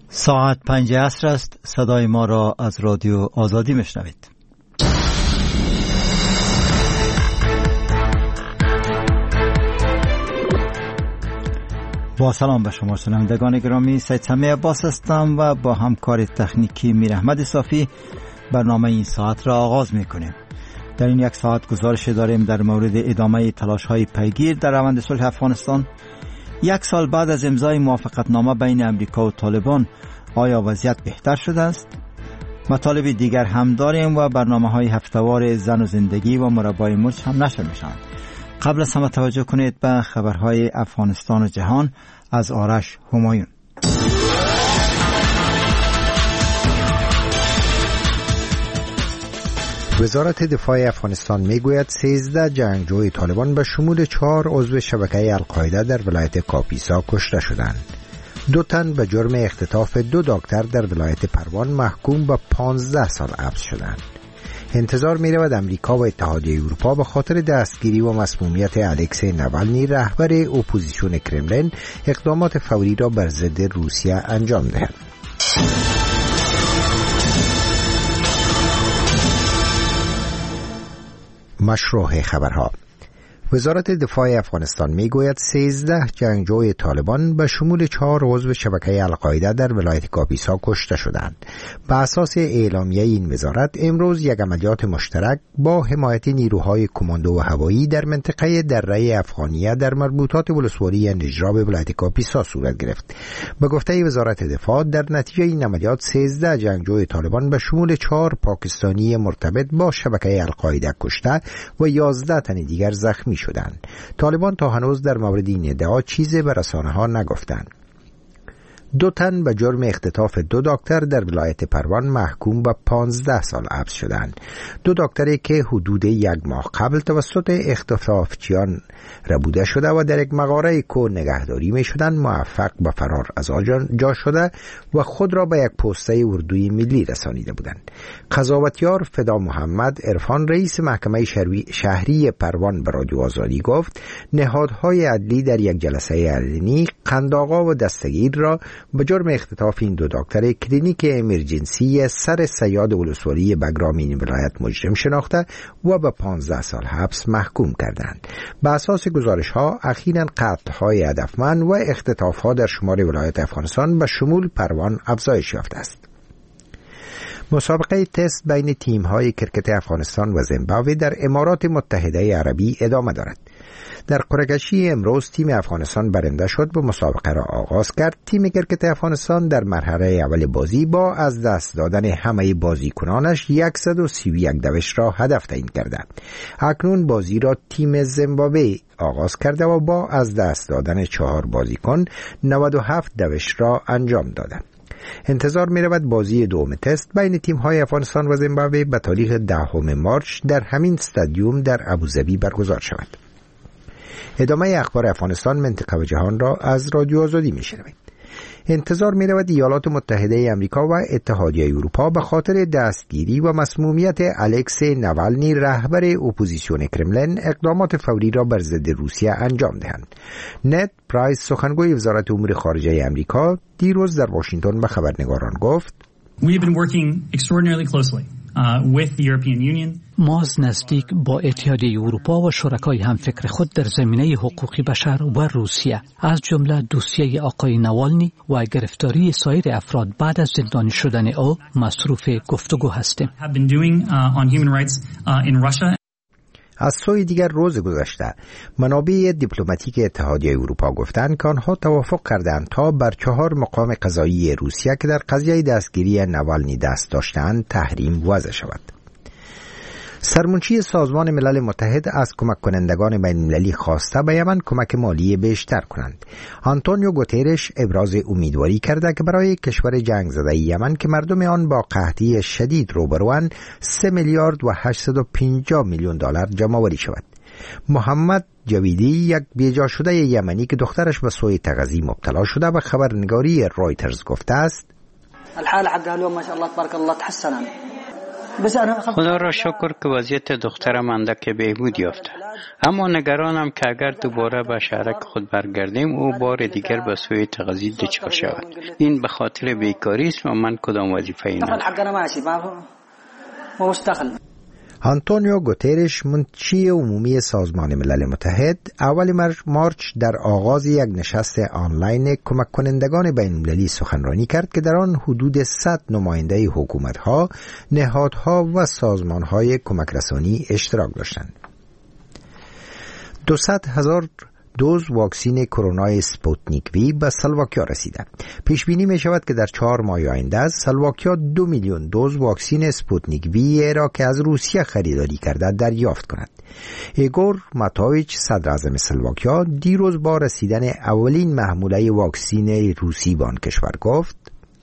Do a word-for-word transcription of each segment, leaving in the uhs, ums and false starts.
ساعت پنج عصر است. صدای ما را از رادیو آزادی میشنوید. با سلام به شما شنوندگان گرامی، سید سمیع عباس هستم و با همکار تکنیکی میر احمد صافی برنامه این ساعت را آغاز میکنیم. در این یک ساعت گزارش داریم در مورد ادامه تلاش‌های پیگیر در روند صلح افغانستان. یک سال بعد از امضای موافقتنامه بین امریکا و طالبان، آیا وضعیت بهتر شده است؟ مطالب دیگر هم داریم و برنامه‌های هفته‌وار زن و زندگی و مربای مچ هم نشر میشن. قبل از همه توجه کنید به خبرهای افغانستان و جهان از آرش همایون. وزارت دفاع افغانستان میگوید سیزده جنگجوی طالبان به شمول چهار عضو شبکه القاعده در ولایت کاپیسا کشته شدند. دو تن به جرم اختطاف دو دکتر در ولایت پروان محکوم به پانزده سال حبس شدند. انتظار می رود امریکا و اتحادیه اروپا به خاطر دستگیری و مسمومیت الکسی نوالنی رهبر اپوزیسیون کرملین اقدامات فوری را بر ضد روسیه انجام دهند. مشروع خبرها. وزارت دفاع افغانستان میگوید سیزده جنگجوی طالبان به شمول چهار عضو شبکه القاعده در ولایت کاپیسا کشته شدند. به اساس اعلامیه این وزارت امروز یک عملیات مشترک با حمایت نیروهای کماندو و هوایی در منطقه دره افغانیه در مربوطات ولسوالی نجراب ولایت کاپیسا صورت گرفت. به گفته وزارت دفاع در نتیجه این عملیات سیزده جنگجوی طالبان به شمول چهار پاکستانی مرتبط با شبکه القاعده کشته و یازده تن دیگر زخمی شدند. طالبان تا هنوز در مورد این ادعا چیزی به رسانه‌ها نگفتند. دو تن به جرم اختطاف دو دکتر در ولایت پروان محکوم به پانزده سال حبس شدند. دو دکتری که حدود یک ماه قبل توسط اختطافچیان ربوده شده و در یک مغاره کو نگهداری می شدند موفق به فرار از آنجا شده و خود را به یک پسته اردوی ملی رسانیده بودند. قضاوتیار فدا محمد عرفان رئیس محکمه شهری پروان به رادیو آزادی گفت نهادهای عدلی در یک جلسه علنی قندآقا و دستگیر را به جرم اختطاف این دو دکتر کلینیک امرجنسی سر سیاد ولسوالی بگرامین ولایت مجرم شناخته و به پانزده سال حبس محکوم کردند. به اساس گزارش‌ها اخیراً قتل‌های هدفمند و اختطاف‌ها در شمال ولایت افغانستان به شمول پروان افزایش یافته است. مسابقه تست بین تیم‌های کرکت افغانستان و زیمبابوه در امارات متحده عربی ادامه دارد. در قرعه‌کشی امروز تیم افغانستان برنده شد و مسابقه را آغاز کرد. تیم کرکت افغانستان در مرحله اول بازی با از دست دادن همه بازیکنانش صد و سی و یک دوش را هدف تعیین کرده. اکنون بازی را تیم زیمبابوه آغاز کرده و با از دست دادن چهار بازیکن نود و هفت دوش را انجام داده. انتظار می رود بازی دوم تست بین تیم های افغانستان و زیمبابوه به تاریخ دهم مارس در همین استادیوم در ابوظبی برگزار شود. ادامه اخبار افغانستان، منطقه و جهان را از رادیو آزادی می شنوید. انتظار می رود ایالات متحده امریکا و اتحادیه اروپا به خاطر دستگیری و مسمومیت الکسی نوالنی رهبر اپوزیسیون کرملین اقدامات فوری را بر ضد روسیه انجام دهند. نت پرایس سخنگوی وزارت امور خارجه امریکا دیروز در واشنگتن به خبرنگاران گفت We have been working extraordinarily closely uh, with the European Union. ما از نزدیک با اتحادیه اروپا و شرکای همفکر خود در زمینه حقوق بشر و روسیه از جمله دوسیه آقای نوالنی و گرفتاری سایر افراد بعد از زندانی شدن او مصروف گفتگو هستیم. از سوی دیگر روز گذشته منابع دیپلماتیک اتحادیه اروپا گفتند که آنها توافق کردند تا بر چهار مقام قضایی روسیه که در قضیه دستگیری نوالنی دست داشتند تحریم وضع شود. سرمنشی سازمان ملل متحد از کمک کنندگان بین المللی خواسته به یمن کمک مالی بیشتر کنند. آنتونیو گوترش ابراز امیدواری کرده که برای کشور جنگ زده یمن که مردم آن با قحطی شدید روبروند سه میلیارد و هشتصد و پنجاه میلیون دلار جمع‌آوری شود. محمد جویدی یک بیجا شده یمنی که دخترش به سوء تغذیه مبتلا شده به خبرنگاری رویترز گفته است الحال حقها اليوم ما شاء الله تبارك الله تحسن. خدا را شکر که وضعیت دخترم اندک بهبود یافته، اما نگرانم که اگر دوباره به شهرک خود برگردیم او بار دیگر به سوی تغذیه دچار شود. این به خاطر بیکاری است و من کدام وظیفه‌ای ندارم. آنتونیو گوترش منشی عمومی سازمان ملل متحد اول مارچ در آغاز یک نشست آنلاین کمک کنندگان بین المللی سخنرانی کرد که در آن حدود صد نماینده حکومت‌ها، نهادها و سازمان‌های کمک رسانی اشتراک داشتند. دویست هزار دوز واکسین کرونا سپوتنیک وی به سلواکیا رسیده. پیش بینی می شود که در چهار ماه آینده سلواکیا دو میلیون دوز واکسین سپوتنیک وی را که از روسیه خریداری کرده دریافت کند. ایگور ماتویچ صدر اعظم سلواکیا دیروز با رسیدن اولین محموله واکسین روسی به آن کشور گفت: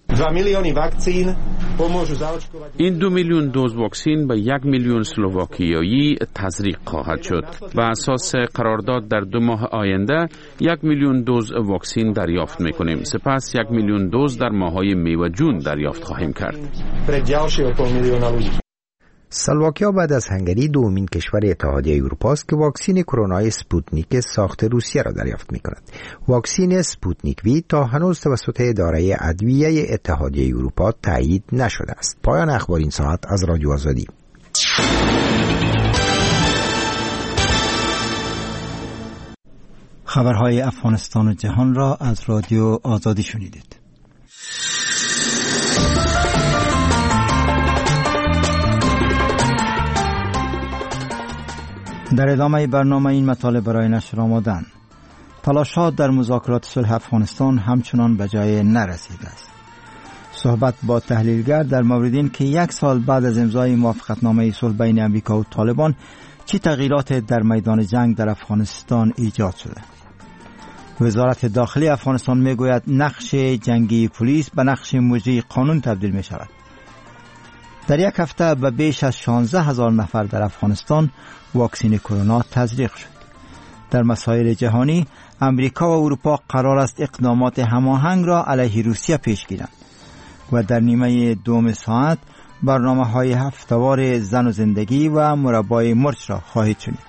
این دو میلیون دوز واکسین به یک میلیون سلواکیایی تزریق خواهد شد. و اساس قرارداد در دو ماه آینده یک میلیون دوز واکسین دریافت میکنیم. سپس یک میلیون دوز در ماه‌های می و جون دریافت خواهیم کرد. سلواکیا بعد از هنگری دومین کشور اتحادیه اروپا است که واکسین کرونا سپوتنیک ساخت روسیه را دریافت می‌کند. واکسین سپوتنیک وی تا هنوز توسط اداره ادویه اتحادیه اروپا تایید نشده است. پایان اخبار این ساعت از رادیو آزادی. خبرهای افغانستان و جهان را از رادیو آزادی شنیدید. در ادامه برنامه این مطالب برای نشر آمدن. تلاشات در مذاکرات صلح افغانستان همچنان به جای نرسیده است. صحبت با تحلیلگر در مورد این که یک سال بعد از امضای موافقتنامه صلح بین امریکا و طالبان چه تغییرات در میدان جنگ در افغانستان ایجاد شده. وزارت داخلی افغانستان میگوید نقش جنگی پلیس به نقش مجری قانون تبدیل می شود. در یک هفته به بیش از شانزده هزار نفر در افغانستان واکسین کرونا تزریق شد. در مسائل جهانی امریکا و اروپا قرار است اقدامات هماهنگ را علیه روسیه پیش گیرند و در نیمه دوم ساعت برنامه‌های هفته‌وار زن و زندگی و مربای مرچ را خواهید شنید.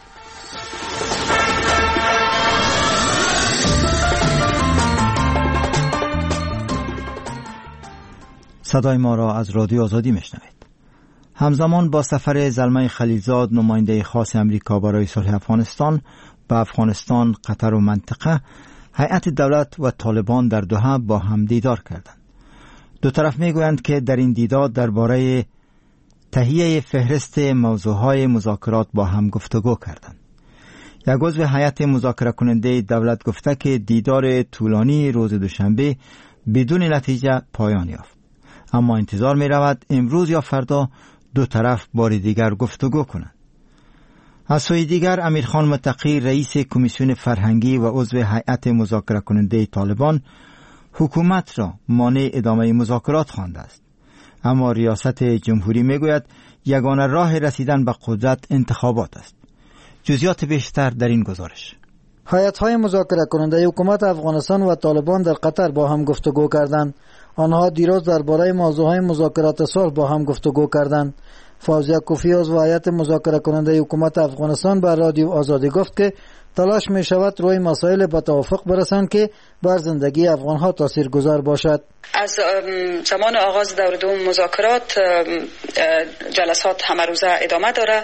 صدای ما را از رادیو آزادی میشنوید. همزمان با سفر زلمه خلیلزاد نماینده خاص امریکا برای صلح افغانستان به افغانستان، قطر و منطقه، هیئت دولت و طالبان در دوحه با هم دیدار کردند. دو طرف میگویند که در این دیدار درباره تهیه فهرست موضوعهای مذاکرات با هم گفتگو کردند. یک عضو هیئت مذاکره کننده دولت گفته که دیدار طولانی روز دوشنبه بدون نتیجه پایان یافت، اما انتظار می رود امروز یا فردا دو طرف بار دیگر گفتگو کنند. از سوی دیگر امیرخان متقی رئیس کمیسیون فرهنگی و عضو هیئت مذاکره کننده طالبان حکومت را مانع ادامه مذاکرات خوانده است، اما ریاست جمهوری میگوید یگانه راه رسیدن به قدرت انتخابات است. جزئیات بیشتر در این گزارش. هیئت‌های مذاکره کننده حکومت افغانستان و طالبان در قطر با هم گفتگو کردند. آنها دیروز درباره موضوعهای مذاکرات صلح با هم گفتگو کردند. فوزیه کوفی عضو هیئت مذاکره کننده حکومت افغانستان به رادیو آزادی گفت که تلاش می شود روی مسائل به توافق برسند که بر زندگی افغانها تاثیرگذار باشد. از زمان آغاز دور دوم مذاکرات جلسات همه روزه ادامه داره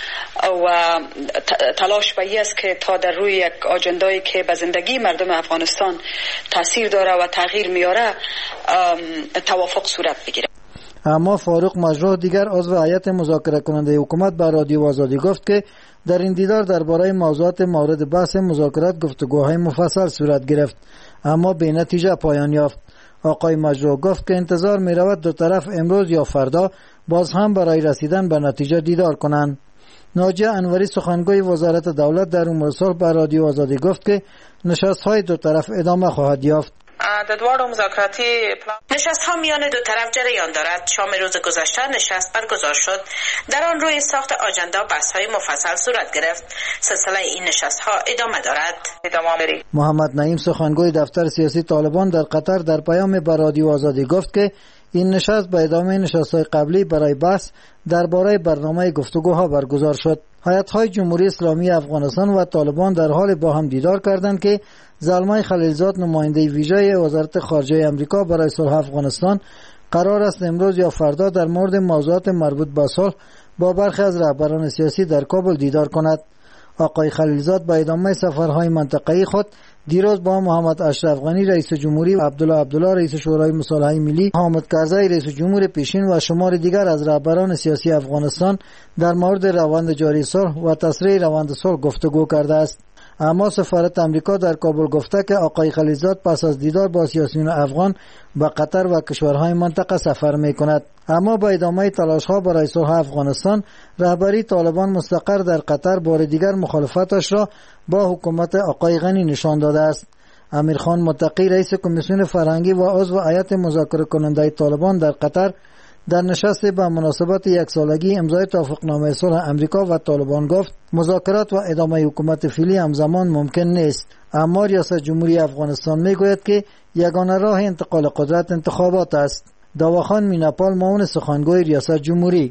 و تلاش به این است که تا در روی یک آجندایی که به زندگی مردم افغانستان تاثیر داره و تغییر میاره توافق صورت بگیره. اما فاروق مجروح دیگر عضو هیئت مذاکره کننده حکومت به رادیو آزادی گفت که در این دیدار درباره موضوعات مورد بحث مذاکرات گفتگوهای مفصل صورت گرفت، اما به نتیجه پایان یافت. آقای مجروح گفت که انتظار می رود دو طرف امروز یا فردا باز هم برای رسیدن به نتیجه دیدار کنند. ناجیه انوری سخنگوی وزارت دولت در امور صلح به رادیو آزادی گفت که نشست‌های دو طرف ادامه خواهد یافت. در دوار مذاکراتی نشست ها میان دو طرف جریان دارد. شام روز گذشته نشست برگزار شد. در آن روی ساخت آجندا بحث های مفصل صورت گرفت. سلسله این نشست ها ادامه دارد. محمد نعیم سخنگوی دفتر سیاسی طالبان در قطر در پیام به رادیو آزادی گفت که این نشست به ادامه نشست‌های قبلی برای بحث درباره برنامه گفتگوها برگزار شد. هیئت‌های جمهوری اسلامی افغانستان و طالبان در حال با هم دیدار کردند که زلمای خلیلزاد نماینده ویژه وزارت خارجه آمریکا برای صلح افغانستان قرار است امروز یا فردا در مورد موضوعات مربوط به صلح با برخی از رهبران سیاسی در کابل دیدار کند. آقای خلیلزاد با ادامه سفرهای منطقه‌ای خود دیروز با محمد اشرف غنی رئیس جمهوری، عبدالله عبدالله رئیس شورای مصالحه ملی، حامد کرزی رئیس جمهور پیشین و شمار دیگر از رهبران سیاسی افغانستان در مورد روند جاری صلح و تسریع روند صلح گفتگو کرده است. اما سفارت امریکا در کابل گفته که آقای خلیلزاد پس از دیدار با سیاسیون افغان به قطر و کشورهای منطقه سفر می کند. اما با ادامه تلاش‌ها برای صلح افغانستان، رهبری طالبان مستقر در قطر بار دیگر مخالفتش را با حکومت آقای غنی نشان داده است. امیرخان متقی رئیس کمیسیون فرهنگی و عضو هیئت مذاکره کننده طالبان در قطر در نشست به مناسبت یک سالگی امضای توافقنامه صلح امریکا و طالبان گفت مذاکرات و ادامه حکومت فعلی همزمان ممکن نیست، اما ریاست جمهوری افغانستان میگوید که یگانه راه انتقال قدرت انتخابات است. داواخان میناپال معاون سخنگوی ریاست جمهوری: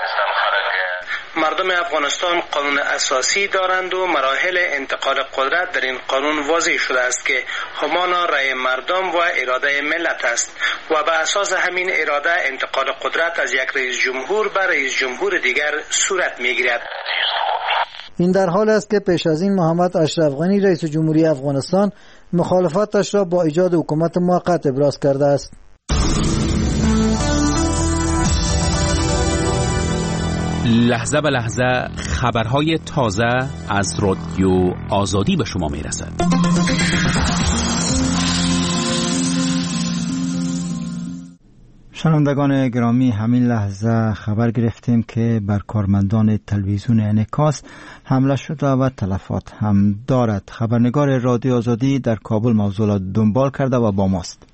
مردم افغانستان قانون اساسی دارند و مراحل انتقال قدرت در این قانون واضح شده است که همانا رأی مردم و اراده ملت است و به اساس همین اراده انتقال قدرت از یک رئیس جمهور به رئیس جمهور دیگر صورت میگیرد. این در حال است که پیش از این محمد اشرف غنی رئیس جمهوری افغانستان مخالفتش را با ایجاد حکومت موقت ابراز کرده است. لحظه به لحظه خبرهای تازه از رادیو آزادی به شما می رسد. شنوندگان گرامی، همین لحظه خبر گرفتیم که بر کارمندان تلویزیون انعکاس حمله شده و تلفات هم دارد. خبرنگار رادیو آزادی در کابل موضوع را دنبال کرده و با ماست.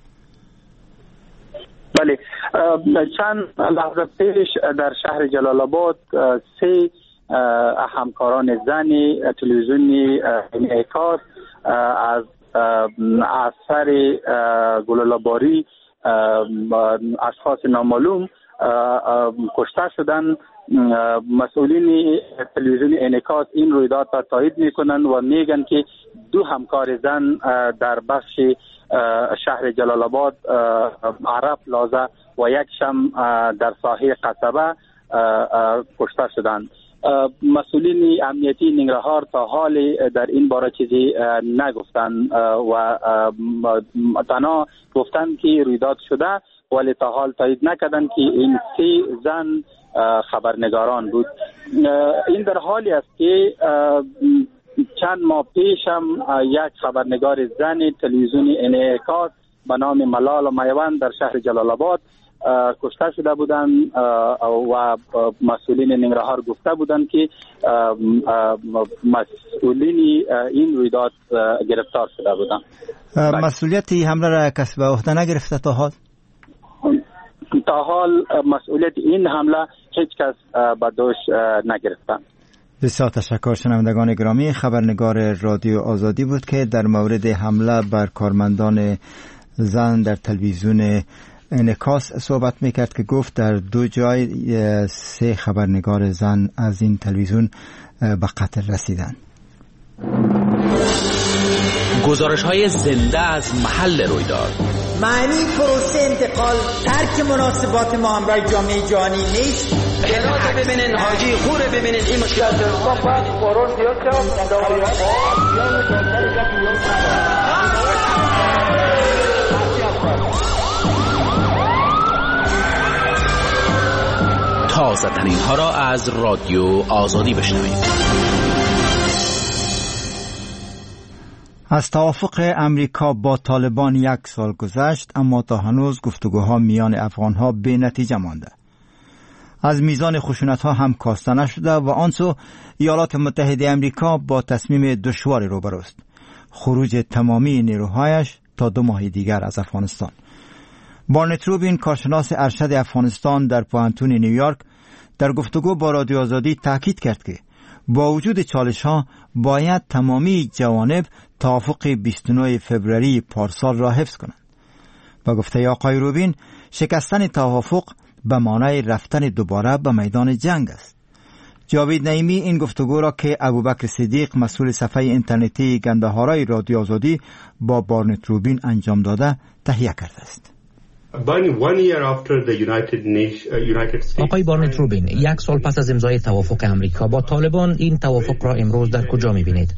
بله، چند لحظه پیش در شهر جلال آباد سه همکاران زن تلویزیون انعکاس از اثر گلوله‌باری اشخاص نامعلوم کشته شدن. مسئولین تلویزیون انعکاس این رویداد را تایید میکنند و میگن که دو همکار زن در بخش شهر جلال آباد عرب پلازا و یک شم در ساحه قصبه کشته شدند. مسئولین امنیتی ننگرهار تا حال در این باره چیزی نگفتند و تنها گفتند که رویداد شده، ولی تا حال تایید نکردند که این سه زن خبرنگاران بود. این در حالی است که چند ماه پیش هم یک خبرنگار زن تلویزیون انعکاس به نام ملال و میوند در شهر جلال آباد کشته شده بودند و مسئولین ننگرهار گفته بودند که مسئولین این رویداد گرفتار شده بودند. مسئولیت حمله را کسی به عهده نگرفته تا حال؟ تا حال مسئولیت این حمله هیچ کس به دوش نگرفتند. بسیار تشکر. شنوندگان گرامی، خبرنگار رادیو آزادی بود که در مورد حمله بر کارمندان زن در تلویزیون انعکاس صحبت میکرد که گفت در دو جای سه خبرنگار زن از این تلویزیون به قتل رسیدند. گزارش های زنده از محل رویداد. معنی پروسه انتقال ترک مناسبات ما همراه جامعه جهانی نیست. جنات ببینین، حاجی خوره ببینین، این مشکلات رو باید قرار زیاد تازه ترین ها را از رادیو آزادی بشنوید. از توافق امریکا با طالبان یک سال گذشت، اما تا هنوز گفتگوها میان افغانها به نتیجه مانده. از میزان خشونت‌ها هم کاسته نشده و آنسو ایالات متحده امریکا با تصمیم دشواری روبروست: خروج تمامی نیروهایش تا دو ماه دیگر از افغانستان. بارنت روبین، کارشناس ارشد افغانستان در پوهنتون نیویورک، در گفتگو با رادیو آزادی تاکید کرد که با وجود چالش‌ها باید تمامی جوانب توافق بیست و نه فوریه پارسال را حفظ کنند. با گفته آقای روبین، شکستن توافق به معنای رفتن دوباره به میدان جنگ است. جاوید نعیمی این گفتگو را که ابوبکر صدیق مسئول صفحه اینترنتی گندهارای رادیو آزادی با بارنت روبین انجام داده تهیه کرده است. آقای بارنت روبین، یک سال پس از امضای توافق امریکا با طالبان، این توافق را امروز در کجا می‌بینید؟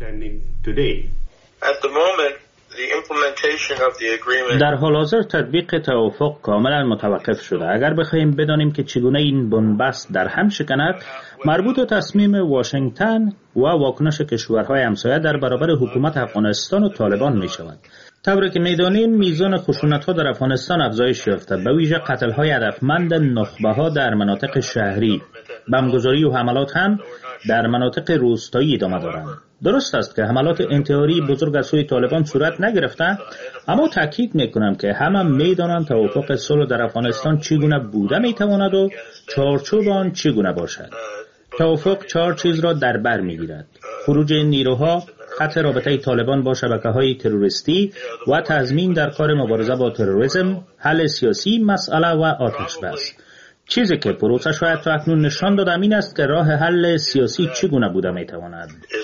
در حال حاضر تطبیق توافق کاملا متوقف شده. اگر بخواهیم بدانیم که چگونه این بنبست در هم شکند، مربوط به تصمیم واشنگتن و واکنش کشورهای همسایه در برابر حکومت افغانستان و طالبان می شود. طوری که میدانیم میزان خشونت‌ها در افغانستان افزایش یافته، به ویژه قتل‌های هدفمند نخبه‌ها در مناطق شهری، بمبگذاری و حملات هم در مناطق روستایی ادامه دارند. درست است که حملات انتحاری بزرگ از سوی طالبان صورت نگرفته، اما تاکید میکنم که همه میدانند توافق صلح در افغانستان چگونه بوده میتواند و چارچوب آن چگونه باشد. توافق چهار چیز را در بر میگیرد: خروج نیروها، قطع رابطه طالبان با شبکه‌های تروریستی و تضمین در کار مبارزه با تروریسم، حل سیاسی مسئله و آتش بس. چیزی که پروسه شاید تا اکنون نشان داده این است که راه حل سیاسی چگونه بوده میتواند.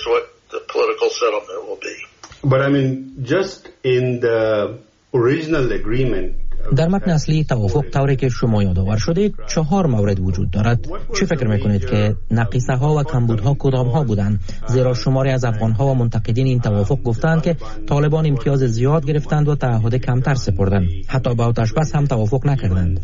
But I mean, just in the original agreement. در متن اصلی توافق طوری که شما یادآور شدید چهار مورد وجود دارد. چه فکر میکنید که نقیصه ها و کمبودها کدام ها بودند؟ زیرا شماری از افغان ها و منتقدین این توافق گفتند که طالبان امتیاز زیاد گرفتند و تعهد کمتر سپردند. حتی با آتش بس هم توافق نکردند.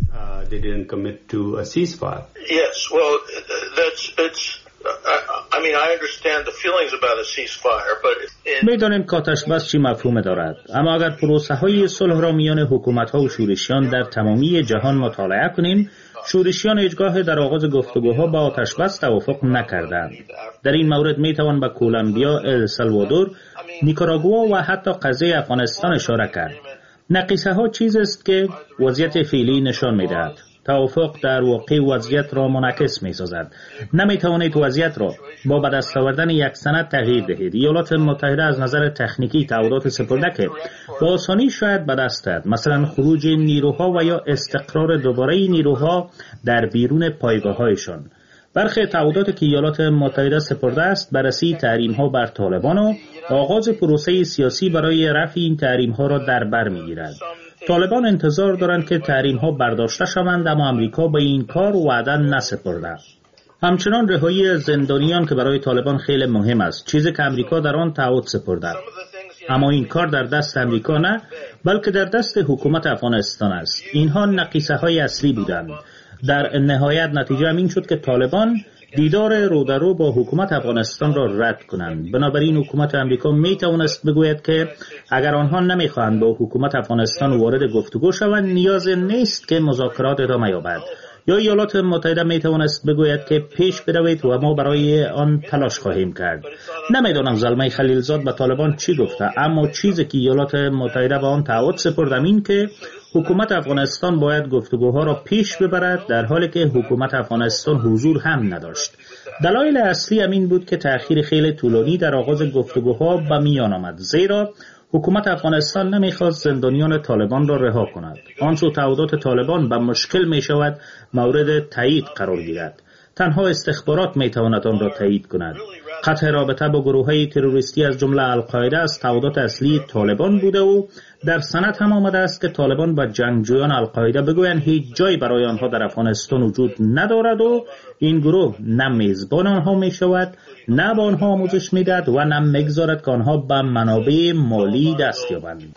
میدانیم که آتش بس چی مفهوم دارد، اما اگر پروسه های صلح را میان حکومت ها و شورشیان در تمامی جهان مطالعه کنیم، شورشیان هیچگاه در آغاز گفتگوها با آتش بس توافق نکردند. در این مورد میتوان به کولومبیا، السالوادور، نیکاراگوآ و حتی قضیه افغانستان اشاره کرد. نقیصه ها چیز است که وضعیت فعلی نشان میدهد. توافق در واقع وضعیت را منعکس می سازد. نمی توانید وضعیت را با به دست آوردن یک سند تغییر دهید. ایالات متحده از نظر تکنیکی تعهدات سپرده که با آسانی شاید به دست دهد، مثلا خروج نیروها و یا استقرار دوباره نیروها در بیرون پایگاه‌هایشان. برخی تعهداتی که ایالات متحده سپرده است بررسی تحریم‌ها بر طالبان و آغاز پروسه سیاسی برای رفع این تحریم‌ها را در بر می‌گیرد. طالبان انتظار دارند که تحریم‌ها برداشته شوند، اما امریکا به این کار وعده نسپرده. همچنان رهایی زندانیان که برای طالبان خیلی مهم است، چیزی که امریکا در آن تعهد سپرده. اما این کار در دست امریکا نه، بلکه در دست حکومت افغانستان است. اینها نقیصه‌های اصلی بودند. در نهایت نتیجه این شد که طالبان دیدار رو در رو با حکومت افغانستان را رد کنند. بنابراین حکومت امریکا می توانست بگوید که اگر آنها نمیخواهند با حکومت افغانستان وارد گفتگو شوند، نیاز نیست که مذاکرات ادامه یابد. یا ایالات متحده می توانست بگوید که پیش بروید و ما برای آن تلاش خواهیم کرد. نمیدانم زلمه خلیلزاد به طالبان چی گفته، اما چیزی که ایالات متحده به آن تعهد سپردم این که حکومت افغانستان باید گفتگوها را پیش ببرد، در حالی که حکومت افغانستان حضور هم نداشت. دلایل اصلی همین بود که تأخیر خیلی طولانی در آغاز گفتگوها به میان آمد، زیرا حکومت افغانستان نمیخواست زندانیان طالبان را رها کند. آنچه تعهدات طالبان به مشکل می شود مورد تایید قرار گیرد. تنها استخبارات می تواند آن را تایید کند. قطع رابطه با گروه‌های تروریستی از جمله القاعده از تعهدات اصلی طالبان بوده و در سند هم آمده است که طالبان با جنگجویان القاعده بگویند هیچ جای برای آنها در افغانستان وجود ندارد و این گروه نه میزبان آنها می شود، نه با آنها آموزش می دهد و نه میگذارد که آنها به منابع مالی دست یابند.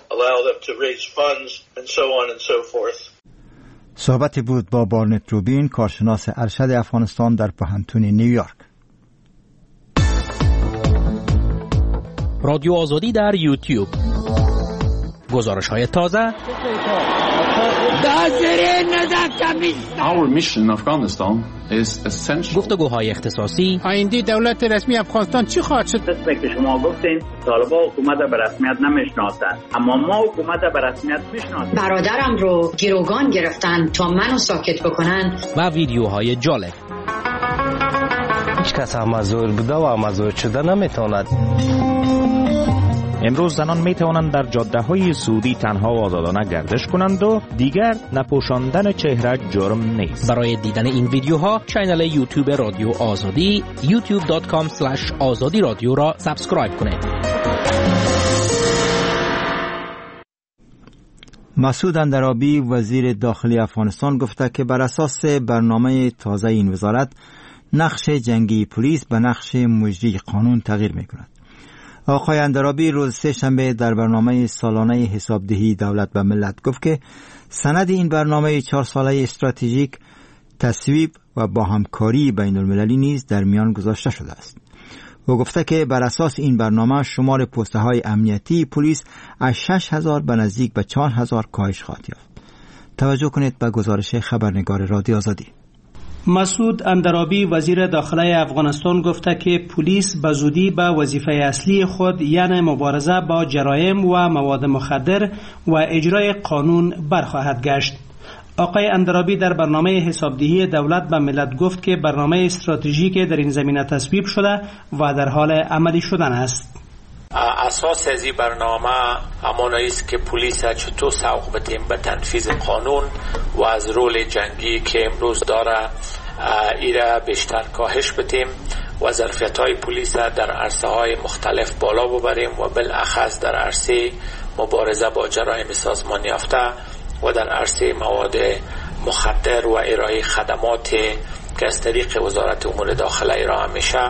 صحبتی بود با بارنت روبین، کارشناس ارشد افغانستان در پوهنتون نیویورک. رادیو آزادی در یوتیوب، گزارش های تازه، Our mission in Afghanistan is essential. گفتگوهای اختصاصی. آینده دولت رسمی افغانستان چی خواهد شد؟ مثل که شما گفتین طالبان حکومت به رسمیت نمیشناسند، اما ما حکومت به رسمیت میشناسیم. برادرم رو گروگان گرفتن تا منو ساکت بکنن. و ویدیوهای جالب. هیچ کس هم مزور بوده و مزور شده نمیتواند. امروز زنان می توانند در جاده های سعودی تنها و آزادانه گردش کنند و دیگر نپوشاندن چهره جرم نیست. برای دیدن این ویدیوها کانال یوتیوب رادیو آزادی یوتیوب دات کام اسلش آزادی رادیو را سابسکرایب کنید. مسعود اندرابی وزیر داخلی افغانستان گفته که بر اساس برنامه تازه این وزارت نقش جنگی پلیس به نقش مجری قانون تغییر می کند. آقای اندرابی روز سه شنبه در برنامه سالانه حسابدهی دولت به ملت گفت که سند این برنامه چهار ساله استراتژیک تصویب و با همکاری بین المللی نیز در میان گذاشته شده است. او گفته که بر اساس این برنامه شمار پسته های امنیتی پلیس از شش هزار به نزدیک به چهار هزار کاهش خواهد یافت. توجه کنید به گزارش خبرنگار رادیو آزادی. مسعود اندرابی وزیر داخلی افغانستان گفته که پلیس به زودی به وظیفه اصلی خود یعنی مبارزه با جرایم و مواد مخدر و اجرای قانون برخواهد گشت. آقای اندرابی در برنامه حسابدهی دولت به ملت گفت که برنامه استراتژیک در این زمینه تصویب شده و در حال عملی شدن است. اساس از این برنامه همانایی است که پلیس چطور سوق بدیم به تنفیذ قانون و از رول جنگی که امروز داره ایره بیشتر کاهش بدیم و ظرفیت های پلیس در عرصه های مختلف بالا ببریم و بالاخص در عرصه مبارزه با جرایم سازمان یافته و در عرصه مواد مخدر و ارائه خدمات که از طریق وزارت امور داخله ارائه میشه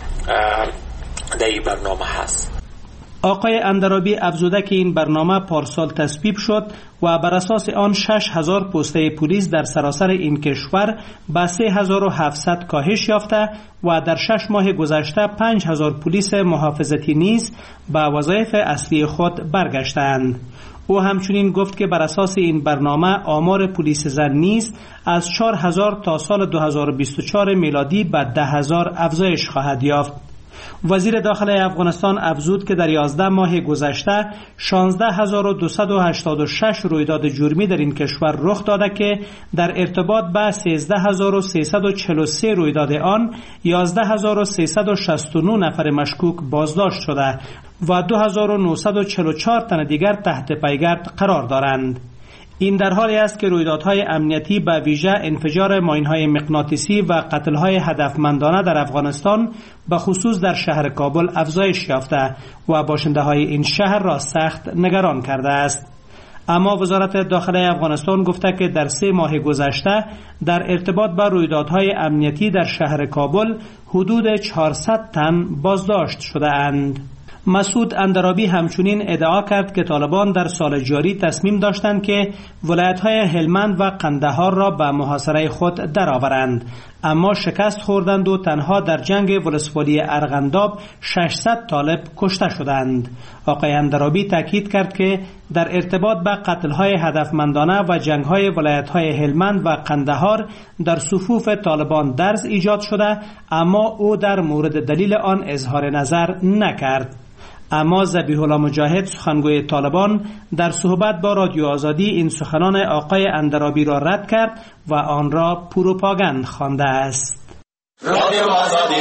در این برنامه هست. آقای اندرابی افزوده که این برنامه پارسال تصویب شد و بر اساس آن شش هزار پسته پلیس در سراسر این کشور به سه هزار و هفتصد کاهش یافته و در شش ماه گذشته پنج هزار پلیس محافظتی نیز به وظایف اصلی خود برگشتند. او همچنین گفت که بر اساس این برنامه آمار پلیس زن نیز از چهار هزار تا سال دو هزار و بیست و چهار میلادی به ده هزار افزایش خواهد یافت. وزیر داخلی افغانستان افزود که در یازده ماه گذشته شانزده هزار و دویست و هشتاد و شش رویداد جرمی در این کشور رخ داده که در ارتباط به سیزده هزار و سیصد و چهل و سه رویداد آن یازده هزار و سیصد و شصت و نه نفر مشکوک بازداشت شده و دو هزار و نهصد و چهل و چهار تن دیگر تحت پیگرد قرار دارند. این در حالی است که رویدادهای امنیتی به ویژه انفجار ماین‌های مغناطیسی و قتل‌های هدفمندانه در افغانستان به خصوص در شهر کابل افزایش یافته و باشنده‌های این شهر را سخت نگران کرده است. اما وزارت داخلی افغانستان گفته که در سه ماه گذشته در ارتباط با رویدادهای امنیتی در شهر کابل حدود چهارصد تن بازداشت شده اند. مسعود اندرابی همچنین ادعا کرد که طالبان در سال جاری تصمیم داشتند که ولایت‌های هلمند و قندهار را به محاصره خود درآورند، اما شکست خوردند و تنها در جنگ ولسوالی ارغنداب ششصد طالب کشته شدند. آقای اندرابی تاکید کرد که در ارتباط با قتل‌های هدفمندانه و جنگ‌های ولایت‌های هلمند و قندهار در صفوف طالبان درز ایجاد شده، اما او در مورد دلیل آن اظهار نظر نکرد. اما ذبیح الله مجاهد سخنگوی طالبان در صحبت با رادیو آزادی این سخنان آقای اندرابی را رد کرد و آن را پروپاگاند خوانده است. رادیو آزادی.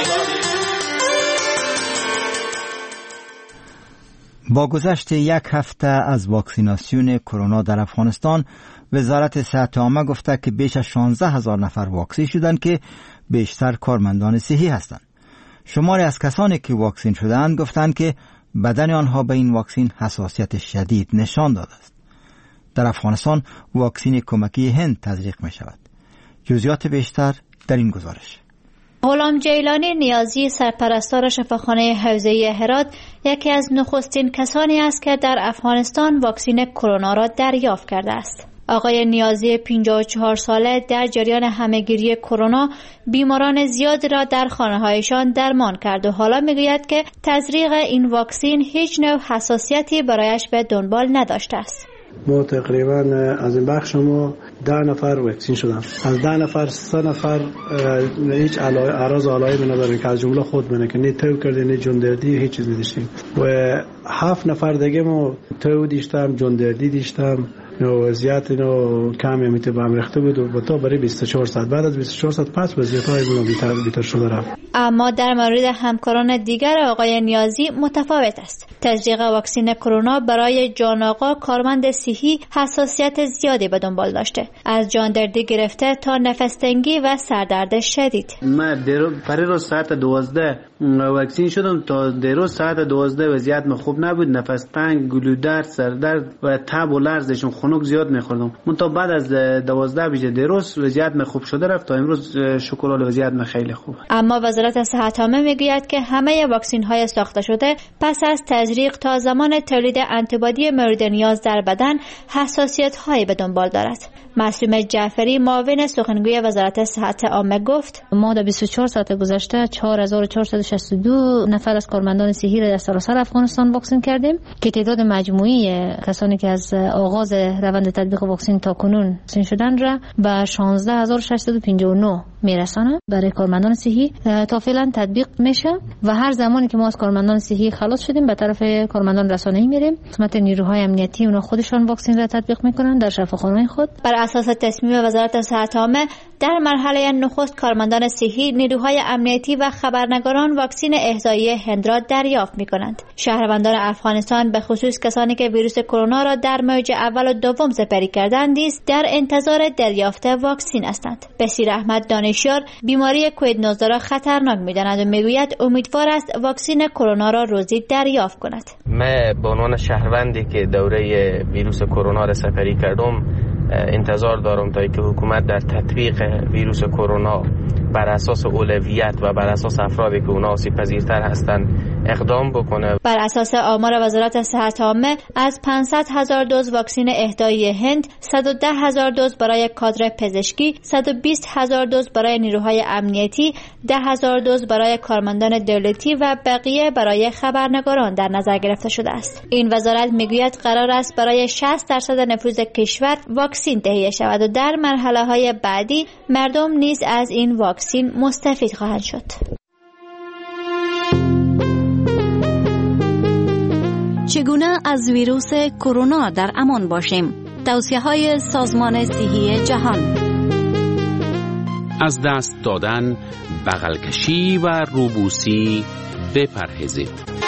با گذشت یک هفته از واکسیناسیون کرونا در افغانستان، وزارت صحت عامه گفته که بیش از شانزده هزار نفر واکسین شدند که بیشتر کارمندان صحی هستند. شماری از کسانی که واکسین شدند گفتند که بدن آنها به این واکسین حساسیت شدید نشان داده است. در افغانستان واکسین کمکی هند تزریق می شود. جزئیات بیشتر در این گزارش. غلام جیلانی نیازی سرپرستار شفاخانه حوزه هرات یکی از نخستین کسانی است که در افغانستان واکسین کرونا را دریافت کرده است. آقای نیازی پنجاه و چهار ساله در جریان همهگیری کرونا بیماران زیاد را در خانه‌هایشان درمان کرد و حالا میگوید که تزریق این واکسین هیچ نوع حساسیتی برایش به دنبال نداشته است. ما تقریبا از این بخش ما ده نفر واکسین شدن. از ده نفر سه نفر هیچ اعراض علائمی ندارن که از جمله خود منه که نه تو کردی نه جون دردی هیچ چیزی نداشتیم و هفت نفر دیگه ما تو دیشتم جون دردی دیشتم وضعیت اینو کمی میتونم رخته بود و تا برای بیست و چهار ساعت بعد از بیست و چهار ساعت پس وضعیت های بودم بیتر بیتر شده رفت. اما در مورد همکاران دیگر آقای نیازی متفاوت است. تزریق واکسن کرونا برای جان آقا کارمند صحی حساسیت زیادی به دنبال داشته، از جان دردی گرفته تا نفس تنگی و سردرد شدید. من برای روز ساعت دوازده واکسین شدم، تا دیروز ساعت دوازده وضعیت من خوب نبود، نفس تنگ، گلودرد، سردرد و تب و لرزشون خنک زیاد می‌خوردم. من تا بعد از دوازده بجه دیروز وضعیت من خوب شده رفت، تا امروز شکر وضعیت من خیلی خوبه. اما وزارت صحت عامه میگوید که همه واکسن‌های ساخته شده پس از تزریق تا زمان تولید آنتیبادی مورد نیاز در بدن حساسیت‌هایی به دنبال دارد. معصومه جعفری معاون سخنگوی وزارت صحت عامه گفت: ما در بیست و چهار ساعت گذشته چهار هزار و چهارصد و شصت و دو نفر از کارمندان صحی را در سراسر افغانستان واکسن کردیم که تعداد مجموعی کسانی که از آغاز روند تطبیق واکسن تا کنون واکسن شدن را به شانزده هزار و ششصد و پنجاه و نه میرسانه. برای کارمندان صحی تا فعلا تطبیق میشه و هر زمانی که ما از کارمندان صحی خلاص شدیم به طرف کارمندان رسانه‌ای میریم. قسمت نیروهای امنیتی اونا خودشان واکسن را تطبیق میکنن در شفاخانه‌های خود. بر اساس تصمیم وزارت صحت عامه در مرحله نخست کارمندان صحی، نیروهای امنیتی و خبرنگاران واکسن احصایی هند را دریافت می‌کنند. شهروندان افغانستان به خصوص کسانی که ویروس کرونا را در موج اول و دوم سپری کردند نیز در انتظار دریافت واکسن هستند. بصیر احمد دانشیار بیماری کووید نوزده را خطرناک می‌داند و میگوید امیدوار است واکسن کرونا را روزی دریافت کند. من به عنوان شهروندی که دوره ویروس کرونا را سپری کردم انتظار دارم تا اینکه حکومت در تطبیق ویروس کرونا بر اساس اولویت و بر اساس افرادی که اونا آسیب پذیرتر هستند اقدام بکنه. بر اساس آمار وزارت صحت عامه از پانصد هزار دوز واکسن اهدای هند، صد و ده هزار دوز برای کادر پزشکی، صد و بیست هزار دوز برای نیروهای امنیتی، ده هزار دوز برای کارمندان دولتی و بقیه برای خبرنگاران در نظر گرفته شده است. این وزارت میگوید قرار است برای شصت درصد نفوذ کشور واکسن تهیه شود و در مرحله‌های بعدی مردم نیز از این واکسن مستفید خواهند شد. چگونه از ویروس کرونا در امان باشیم؟ توصیه‌های سازمان صحی جهان: از دست دادن، بغل کشی و روبوسی بپرهیزید.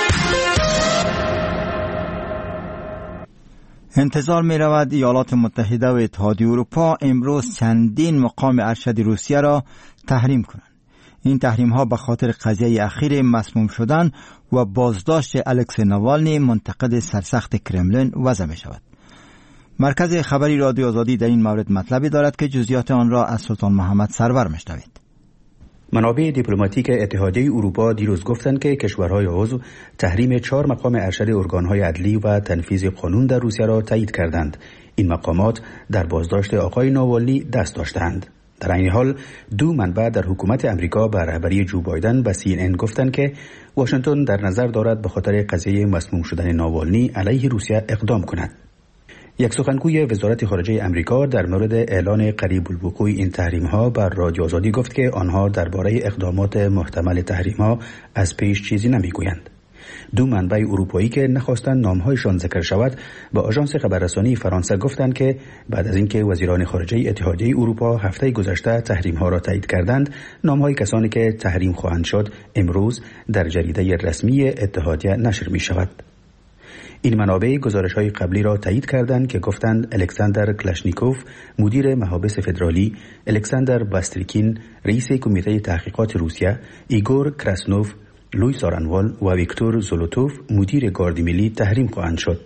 انتظار می رود ایالات متحده و اتحادیه اروپا امروز چندین مقام ارشد روسیه را تحریم کنند. این تحریم ها به خاطر قضیه اخیر مسموم شدن و بازداشت الکسی ناوالنی منتقد سرسخت کرملین وضع می شود. مرکز خبری رادیو آزادی در این مورد مطلبی دارد که جزئیات آن را از سلطان محمد سرور میشنوید. منابع دیپلماتیک اتحادیه اروپا دیروز گفتند که کشورهای عضو تحریم چهار مقام ارشد ارگانهای عدلی و تنفیذ قانون در روسیه را تایید کردند. این مقامات در بازداشت آقای ناوالنی دست داشتند. در این حال دو منبع در حکومت امریکا به رهبری جو بایدن به سی ان ان گفتند که واشنگتن در نظر دارد به خاطر قضیه مسموم شدن ناوالنی علیه روسیه اقدام کند. یک سخنگوی وزارت خارجه امریکا در مورد اعلان قریب الوقوع این تحریم‌ها بر رادیو آزادی گفت که آنها درباره اقدامات محتمل تحریم‌ها از پیش چیزی نمی‌گویند. دو منبع اروپایی که نخواستند نام‌هایشان ذکر شود به آژانس خبررسانی فرانسه گفتند که بعد از اینکه وزیران خارجه اتحادیه اروپا هفته گذشته تحریم‌ها را تایید کردند، نام‌های کسانی که تحریم خواهند شد امروز در جریده رسمی اتحادیه نشر می‌شود. این منابع گزارش‌های قبلی را تایید کردند که گفتند الکساندر کلاشنیکوف مدیر محابس فدرالی، الکساندر باستریکین رئیس کمیته تحقیقات روسیه، ایگور کراسنوف، لویس آرانوال و ویکتور زولوتوف مدیر گارد ملی تحریم خواهند شد.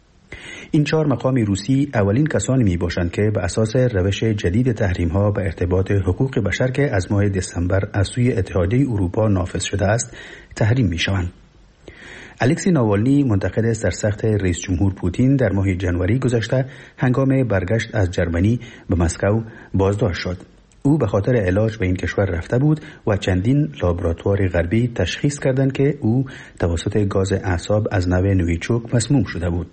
این چهار مقام روسی اولین کسانی می باشند که به اساس روش جدید تحریم‌ها به ارتباط حقوق بشر که از ماه دسامبر از سوی اتحادیه اروپا نافذ شده است تحریم می شوند. الکسی ناوالنی منتقد سرسخت رئیس جمهور پوتین در ماه جنوری گذشته هنگام برگشت از جرمنی به مسکو بازداشت شد. او به خاطر علاج به این کشور رفته بود و چندین لابراتوار غربی تشخیص کردند که او توسط گاز اعصاب از نوع نویچوک مسموم شده بود.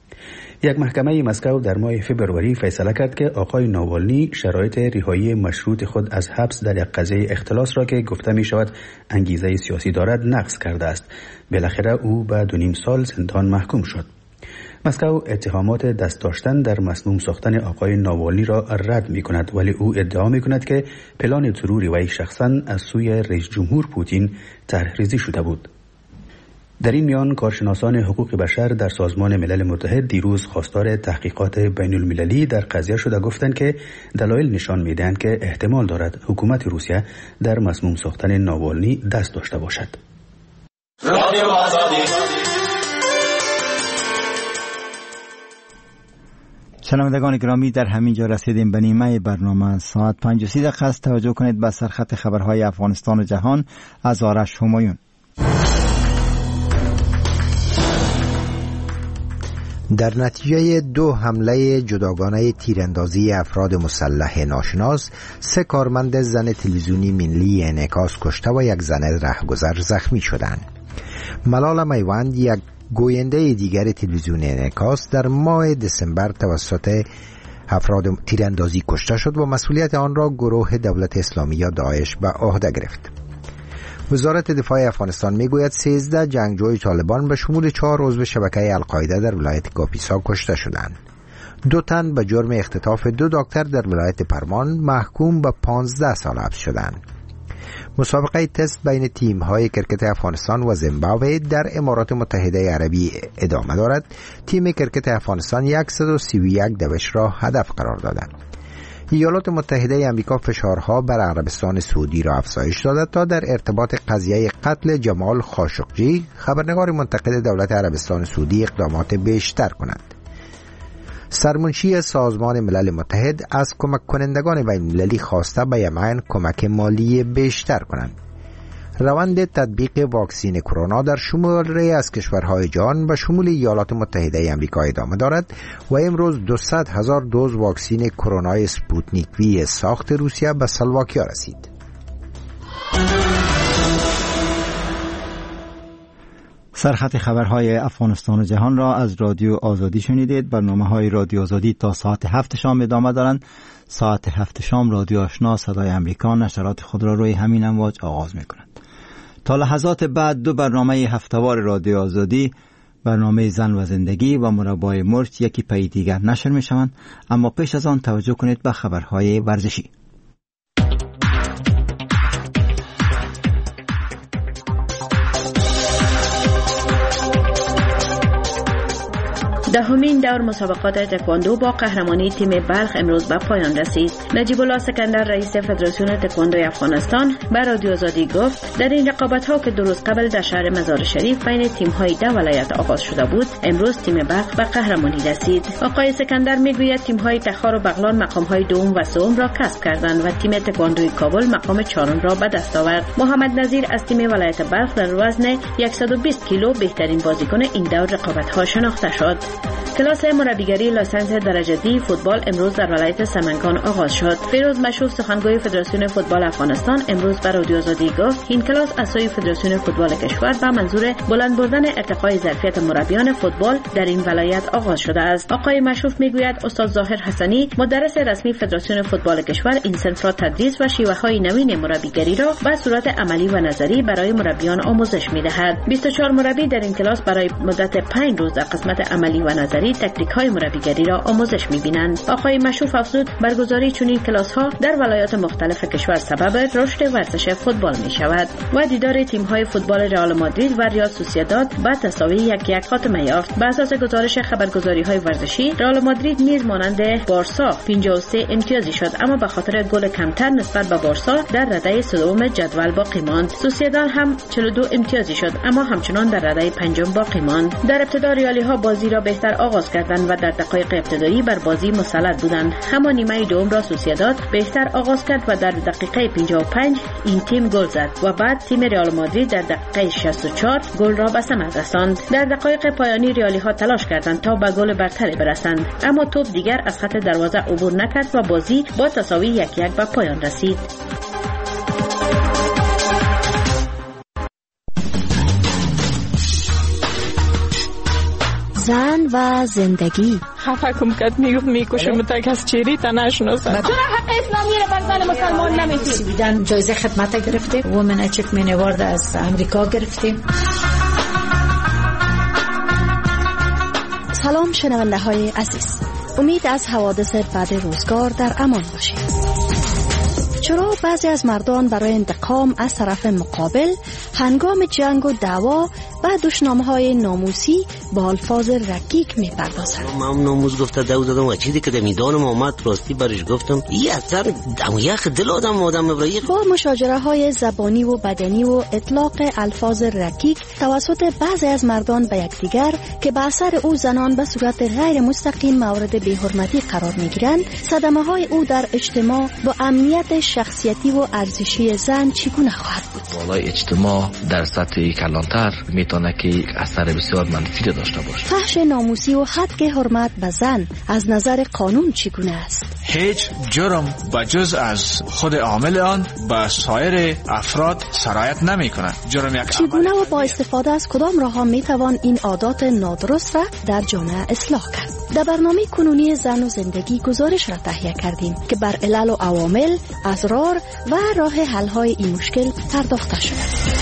یک محکمه مسکو در ماه فبروری فیصله کرد که آقای ناوالنی شرایط رهایی مشروط خود از حبس در یک قضیه اختلاس را که گفته می شود انگیزه سیاسی دارد نقض کرده است. بالاخره او به دو نیم سال زندان محکوم شد. مسکو اتهامات دست داشتن در مسموم ساختن آقای ناوالنی را رد می کند، ولی او ادعا می کند که پلان تروری وی شخصا از سوی رئیس جمهور پوتین طرح‌ریزی شده بود. در این میان کارشناسان حقوق بشر در سازمان ملل متحد دیروز خواستار تحقیقات بین المللی در قضیه شده، گفتند که دلایل نشان میدهند که احتمال دارد حکومت روسیه در مسموم ساختن ناوالنی دست داشته باشد. شنوندگان گرامی، در همین جا رسیدیم به نیمه برنامه. ساعت پنج و سی دقیقه است. توجه کنید به سرخط خبرهای افغانستان و جهان از آرش همایون. در نتیجه دو حمله جداگانه تیراندازی افراد مسلح ناشناس، سه کارمند زن تلویزیونی ملی انعکاس کشته و یک زن رهگذر زخمی شدند. ملال میوند، یک گوینده دیگر تلویزیون انعکاس، در ماه دسامبر توسط افراد تیراندازی کشته شد و مسئولیت آن را گروه دولت اسلامی یا داعش به عهده گرفت. وزارت دفاع افغانستان میگوید سیزده جنگجوی طالبان به شمول چهار عضو شبکه القاعده در ولایت کاپیسا کشته شدند. دو تن به جرم اختطاف دو دکتر در ولایت پرمان محکوم به پانزده سال حبس شدند. مسابقه تست بین تیم‌های کرکت افغانستان و زیمبابوه در امارات متحده عربی ادامه دارد. تیم کرکت افغانستان صد و سی و یک دوش را هدف قرار دادند. ایالات متحده آمریکا فشارها بر عربستان سعودی را افزایش داده تا در ارتباط قضیه قتل جمال خاشقجی، خبرنگار منتقد دولت عربستان سعودی، اقدامات بیشتر کند. سرمنشی سازمان ملل متحد از کمک کنندگان بین‌المللی خواسته به یمن کمک مالی بیشتر کنند. روند تطبیق واکسین کرونا در شماری از کشورهای جهان به شمول ایالات متحده آمریکا ادامه دارد و امروز دویست هزار دوز واکسین کرونا اسپوتنیک وی ساخت روسیه به سلواکیا رسید. سرخط خبرهای افغانستان و جهان را از رادیو آزادی شنیدید. برنامه‌های رادیو آزادی تا ساعت هفت شام ادامه دارند. ساعت هفت شام رادیو آشنا صدای امریکا نشرات خود را روی همین امواج آغاز می‌کند. تا لحظات بعد دو برنامه هفته‌وار رادیو آزادی، برنامه زن و زندگی و مربای مرچ، یکی پی دیگر نشر می‌شوند، اما پیش از آن توجه کنید به خبرهای ورزشی. دهمین دور مسابقات تکواندو با قهرمانی تیم بلخ امروز به پایان رسید. نجیب الله سکندر رئیس فدراسیون تکواندو افغانستان به رادیو آزادی گفت در این رقابت‌ها که دو روز قبل در شهر مزار شریف بین تیم‌های دو ولایت آغاز شده بود، امروز تیم بلخ به قهرمانی رسید. آقای سکندر میگوید تیم‌های تخار و بغلان مقام‌های دوم و سوم را کسب کردند و تیم تکواندوی کابل مقام چهارم را به دست آورد. محمد نظیر از تیم ولایت بلخ در وزن صد و بیست کیلو بهترین بازیکن این دور رقابت‌ها شناخته شد. کلاس مربیگری لایسنس درجه دی فوتبال امروز در ولایت سمنگان آغاز شد. فیروز مشروف سخنگوی فدراسیون فوتبال افغانستان امروز به رادیو آزادی گفت این کلاس از سوی فدراسیون فوتبال کشور به منظور بلند بردن ارتقای ظرفیت مربیان فوتبال در این ولایت آغاز شده است. آقای مشروف میگوید استاد ظاهر حسنی مدرس رسمی فدراسیون فوتبال کشور این صنف را تدریس و شیوه‌های نوین مربیگری را به صورت عملی و نظری برای مربیان آموزش می‌دهد. بیست و چهار مربی در این کلاس برای مدت پنج روز در قسمت عملی و نظری تکنیک‌های مربیگری را آموزش می‌بینند. آقای مشروف افزود برگزاری چنین کلاس‌ها در ولایات مختلف کشور سبب رشد ورزش فوتبال می‌شود و دیدار تیم‌های فوتبال رئال مادرید و ریال سوسییداد به تساوی یک یک خاتمه یافت. بر اساس گزارش خبرگزاری‌های ورزشی، رئال مادرید نیز مانند بارسا پنجاه و سه امتیازی شد، اما به خاطر گل کمتر نسبت به بارسا در رده سوم جدول باقی ماند. سوسییداد هم چهل و دو امتیازی شد، اما همچنان در رده پنجم باقی ماند. در ابتدا ریالی‌ها بازی را بهتر آغاز کردند و در دقایق ابتدایی بر بازی مسلط بودند. همان نیمه دوم را سوسییداد بهتر آغاز کرد و در دقیقه پنجاه و پنج این تیم گل زد و بعد تیم رئال مادرید در دقیقه شصت و چهار گل را به ثمر رساند. در دقایق پایانی ریالی‌ها تلاش کردند تا به گل برتری برسند، اما توپ دیگر از خط دروازه عبور نکرد و بازی با تساوی یک یک به پایان رسید. زن و زندگی. خفه کم کد میگفت میکشم تا کس چیری تا نشناسد. چرا حق اسلامی را بر زن مسلمان نمیدید؟ سویدن جایزه خدمت گرفته، وومن اچیومنت اوارد از امریکا گرفتیم. سلام شنونده های عزیز، امید از حوادث بد روزگار در امان باشید. چرا بعضی از مردان برای انتقام از طرف مقابل هنگام جنگ و دعوا و دشنامهای ناموسی با الفاظ رکیک می پردازند؟ من ناموس گفته دو دادم و چیزی که در میدانم آمد راستی برش گفتم یه اثر دم یخ دل آدم آدم مبرایی. با مشاجره های زبانی و بدنی و اطلاق الفاظ رکیک توسط بعضی از مردان به یکدیگر که به اثر او زنان به صورت غیر مستقیم مورد بی‌حرمتی قرار می گیرند، صدمه های او در اجتماع با امنیت شخصیتی و ارزشی زن چگونه خواهد بود؟ والای اجتماع در سطح کلانتر میتونه که اثر بسیار منفی داشته باشه. فحش ناموسی و حق حرمت به زن از نظر قانون چگونه است؟ هیچ جرم به جز از خود عامل آن به سایر افراد سرایت نمی کند. جرم یک چگونه و با استفاده از کدام راه ها می توان این عادات نادرست را در جامعه اصلاح کرد؟ در برنامه کنونی زن و زندگی گزارش را تهیه کردیم که بر علل و عوامل، اسرار و راه حل های این مشکل پرداخته شده.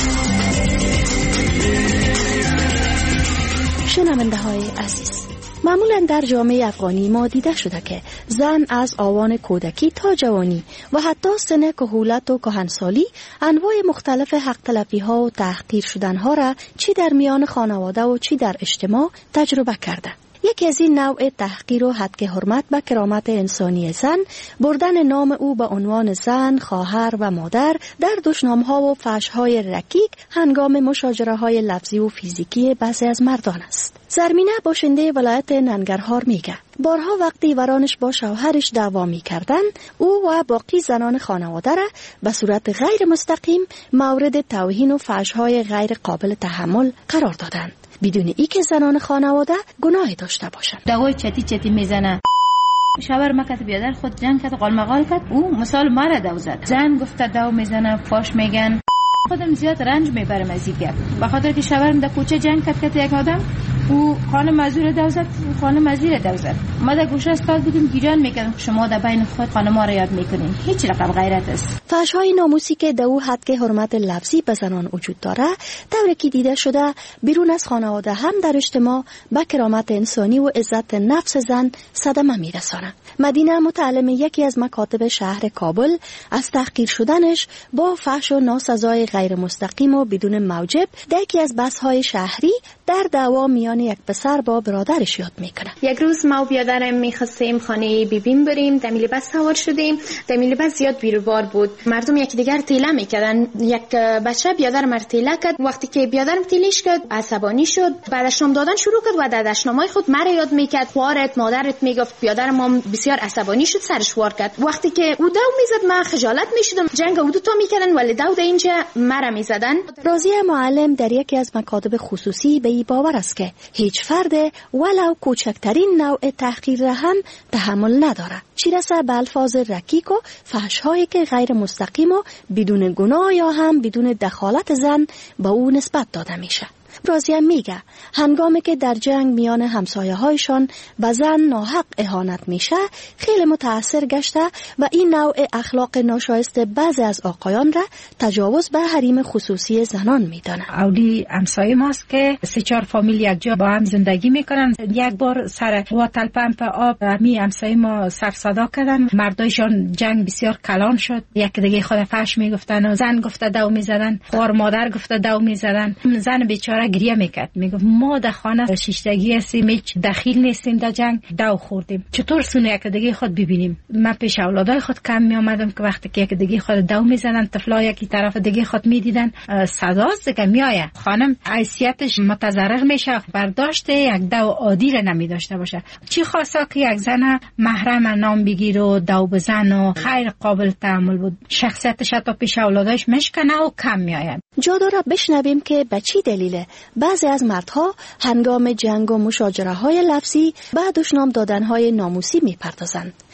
شنونده های عزیز، معمولا در جامعه افغانی ما دیده شده که زن از آوان کودکی تا جوانی و حتی سن کهولت و کهنسالی انواع مختلف حق تلفی ها و تحقیر شدن ها را چی در میان خانواده و چی در اجتماع تجربه کرده. یکی از این نوع تحقیر و حق حرمت به کرامت انسانی زن، بردن نام او به عنوان زن، خواهر و مادر در دشنام‌ها و فحش‌های رکیک هنگام مشاجره‌های لفظی و فیزیکی بعضی از مردان است. زرمینه باشنده ولایت ننگرهار میگه بارها وقتی ورانش با شوهرش دعوا میکردن، او و باقی زنان خانواده را به صورت غیر مستقیم مورد توهین و فحش‌های غیر قابل تحمل قرار دادند، بدون ای که زنان خانواده گناهی داشته باشند. دوای چتی چتی میزنه. شاور مکت بیادر خود جنگ کرد، قالمقال کرد، او مثال ماره دو زد. زن گفته دو میزنه، فاش میگن. خودم زیاد رنج میبرم از این گپ، به خاطر که شاورم در کوچه جنگ کرد که یک آدم او خانه مزور دو زد، خانه مزیر دو زد. ما در گوشه استاد بودیم گیران میکردیم شما در بین خود خانه ما را یاد میکنین. هیچ رقم غیرت است. فحش‌های ناموسی که در او حد حرمت لفظی به زنان وجود داره، طوری که دیده شده بیرون از خانواده هم در اجتماع به کرامت انسانی و عزت نفس زن صدمه میرسانه. مدینه متعلم یکی از مکاتب شهر کابل از تحقیر شدنش با فحش و ناسزای غیر مستقیم و بدون موجب در یکی از بحث‌های شهری در دعوا میان یک پسر با برادرش یاد میکنه. یک روز ما و برادرم میخواستیم خانه بیبیم بریم، دمیل بس سوار شدیم. دمیل بس زیاد بیروبار بود، مردم یکدیگر تیله میکردن. یک بچه برادر مر تیله کرد، وقتی که برادرم تیلش کرد عصبانی شد، بعدش نام دادن شروع کرد و در دشنامای خود مرا یاد میکرد، خوارت مادرت میگفت. برادرم ما بسیار عصبانی شد، سرش وار کرد. وقتی که او دو میزد من خجالت میشدم، جنگ او دو تا میکردن ولی دو د اینجا مرا میزدن. راضیه معلم در یکی از مکاتب خصوصی به باور است که هیچ فرد ولو کوچکترین نوع تحقیر را هم تحمل نداره، چی رسه به الفاظ رکیک و فحش‌هایی که غیر مستقیم و بدون گناه یا هم بدون دخالت زن با او نسبت داده میشه. راضیه میگه هنگامی که در جنگ میان همسایه هایشان به زن ناحق اهانت میشه خیلی متاثر گشته و این نوع اخلاق ناشایست بعضی از آقایان را تجاوز به حریم خصوصی زنان میدانه. اولی همسایه ماست که سه چهار فامیل یک جا با هم زندگی میکنن. یک بار سر واتل پمپ آب می همسایه ما سر صدا کردن، مردایشان جنگ بسیار کلان شد، یک دیگه خود فحش میگفتن و زن گفته دو میزدن، خوار مادر گفته دو میزدن. زن بیچاره گریه میکرد، میگفت ما در خانه شیشتگی هستیم، هیچ دخیل نیستیم در جنگ، دو خوردیم، چطور سونه یک دیگه خود ببینیم. من پیش اولادای خود کم می آمدم که وقتی که یک دیگه خود دو میزنن، طفلا یکی طرف دیگه خود میدیدن، صداست دیگه میآید. خانم حیثیتش متضرر میشه، برداشت یک دو عادی را نمی داشته باشه. چی خاصا که یک زن محرم نام بگیر و دو بزن و خیر قابل تحمل بود، شخصیتش تا پیش اولادایش مشکنه و کم میآید. جا داره بشنویم که به چی دلیله بعضی از مردها هنگام جنگ و مشاجره های لفظی به دشنام دادن های ناموسی می پردازند.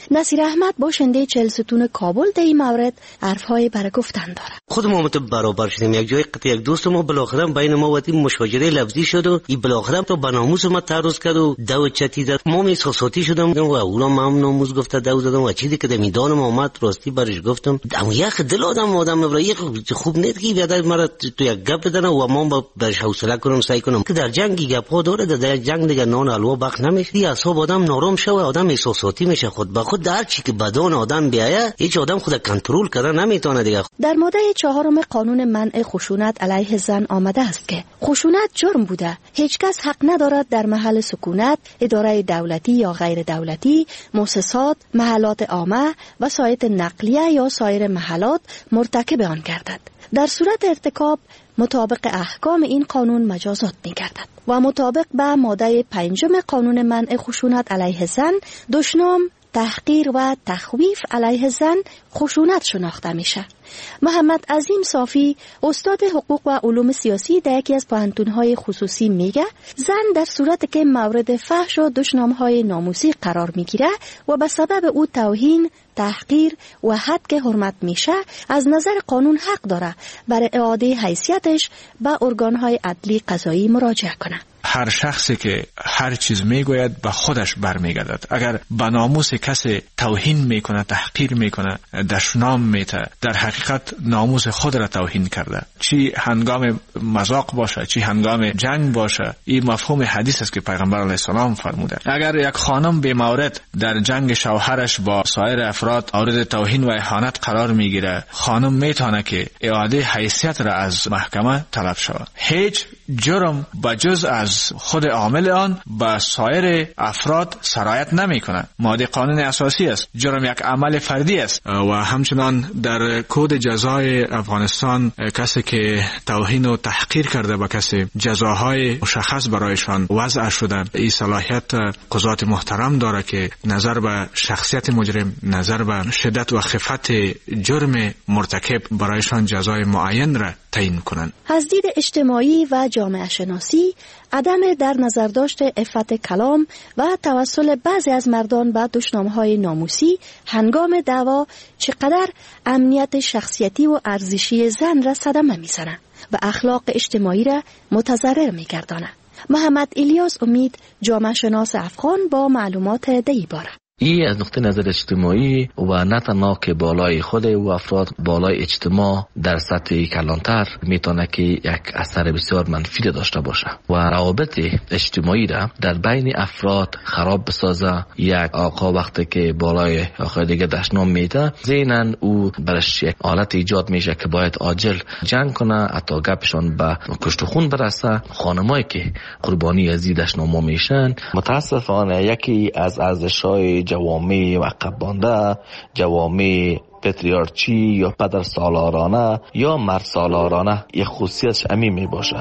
نصیر احمد باشنده چهل ستون کابل در این مورد حرفهای برای گفتن داره. خود ما مت برابر شدیم، یک جای قطع یک دوست ما بالاخره بین ما و تیم مشاجره لفظی شد و این بالاخره تو به ناموس ما تعرض کرد و دو چتی زد. ما می احساساتی شدم و اولا ما هم ناموس گفته دو زدم و چیزی که در میدان ما اومد راستی برش گفتم اما یک دل آدم آدم نبره خوب نیست که بیاد مرا تو یک گپ بدن و ما با برش حوصله کنم سعی کنم که در جنگی گپ ها داره، در جنگ دیگه نان الوا بخ نمیشه، اعصاب آدم نرم شه و آدم احساساتی میشه. خود به خود در چی که بدن آدم بیایه هیچ آدم خود کنترل کردن نمیتونه دیگه. در ماده چهارم قانون منع خشونت علیه زن آمده است که خشونت جرم بوده، هیچ کس حق ندارد در محل سکونت، اداره دولتی یا غیر دولتی، مؤسسات، محلات عامه، وسایط نقلیه یا سایر محلات مرتکب آن گردد. در صورت ارتکاب مطابق احکام این قانون مجازات می‌گردد و مطابق به ماده پنجم قانون منع خشونت علیه زن دشنام، تحقیر و تخویف علیه زن خشونت شناخته میشه. محمد عظیم صافی استاد حقوق و علوم سیاسی در یکی از پوهنتون‌های خصوصی میگه زن در صورتی که مورد فحش و دشنام‌های ناموسی قرار میگیره و به سبب او توهین، تحقیر و حد که حرمت میشه از نظر قانون حق داره برای اعاده حیثیتش به ارگان‌های عدلی قضایی مراجعه کنه. هر شخصی که هر چیز میگوید به خودش برمیگردد. اگر به ناموس کسی توهین میکنه، تحقیر میکنه، دشنام میته، در حقیقت ناموس خود را توهین کرده. چی هنگام مذاق باشه، چی هنگام جنگ باشه. این مفهوم حدیث است که پیغمبر علیه السلام فرموده. اگر یک خانم به مورد در جنگ شوهرش با سایر افراد مورد توهین و اهانت قرار میگیره، خانم میتونه که اعاده حیثیت را از محکمه طلب شود. هیچ جرم بجز از خود عامل آن به سایر افراد سرایت نمی کنه. ماده قانون اساسی است. جرم یک عمل فردی است و همچنان در کد جزای افغانستان کسی که توهین و تحقیر کرده به کسی جزاهای مشخص برایشان وضع شده. این صلاحیت قضات محترم داره که نظر به شخصیت مجرم، نظر به شدت و خفت جرم مرتکب برایشان جزای معین را تعیین کنند. از دید اجتماعی و جامعه شناسی عدم در نظر داشت عفت کلام و توسل بعضی از مردان به دشنام‌های ناموسی هنگام دعوا چقدر امنیت شخصیتی و ارزشی زن را صدمه می‌زنه و اخلاق اجتماعی را متضرر می‌گردانه. محمد الیاس امید جامعه شناس افغان با معلومات دیباره. این از نقطه نظر اجتماعی و نه تنها که بالای خود و افراد بالای اجتماع در سطح کلانتر میتونه که یک اثر بسیار منفی داشته باشه و روابط اجتماعی را در بین افراد خراب بسازه. یک آقا وقتی که بالای آقا دیگه دشنام میده ذهناً او برش یک حالت ایجاد میشه که باید عاجل جنگ کنه، حتی گپشان به کشت و خون برسه. خانمایی که قربانی از این دشنام میشن متاسفانه یکی از ارزش‌های جوامع عقب مانده، جوامع پتریارچی یا پدر سالارانه یا مرد سالارانه یک خصوصیتش همین می باشه.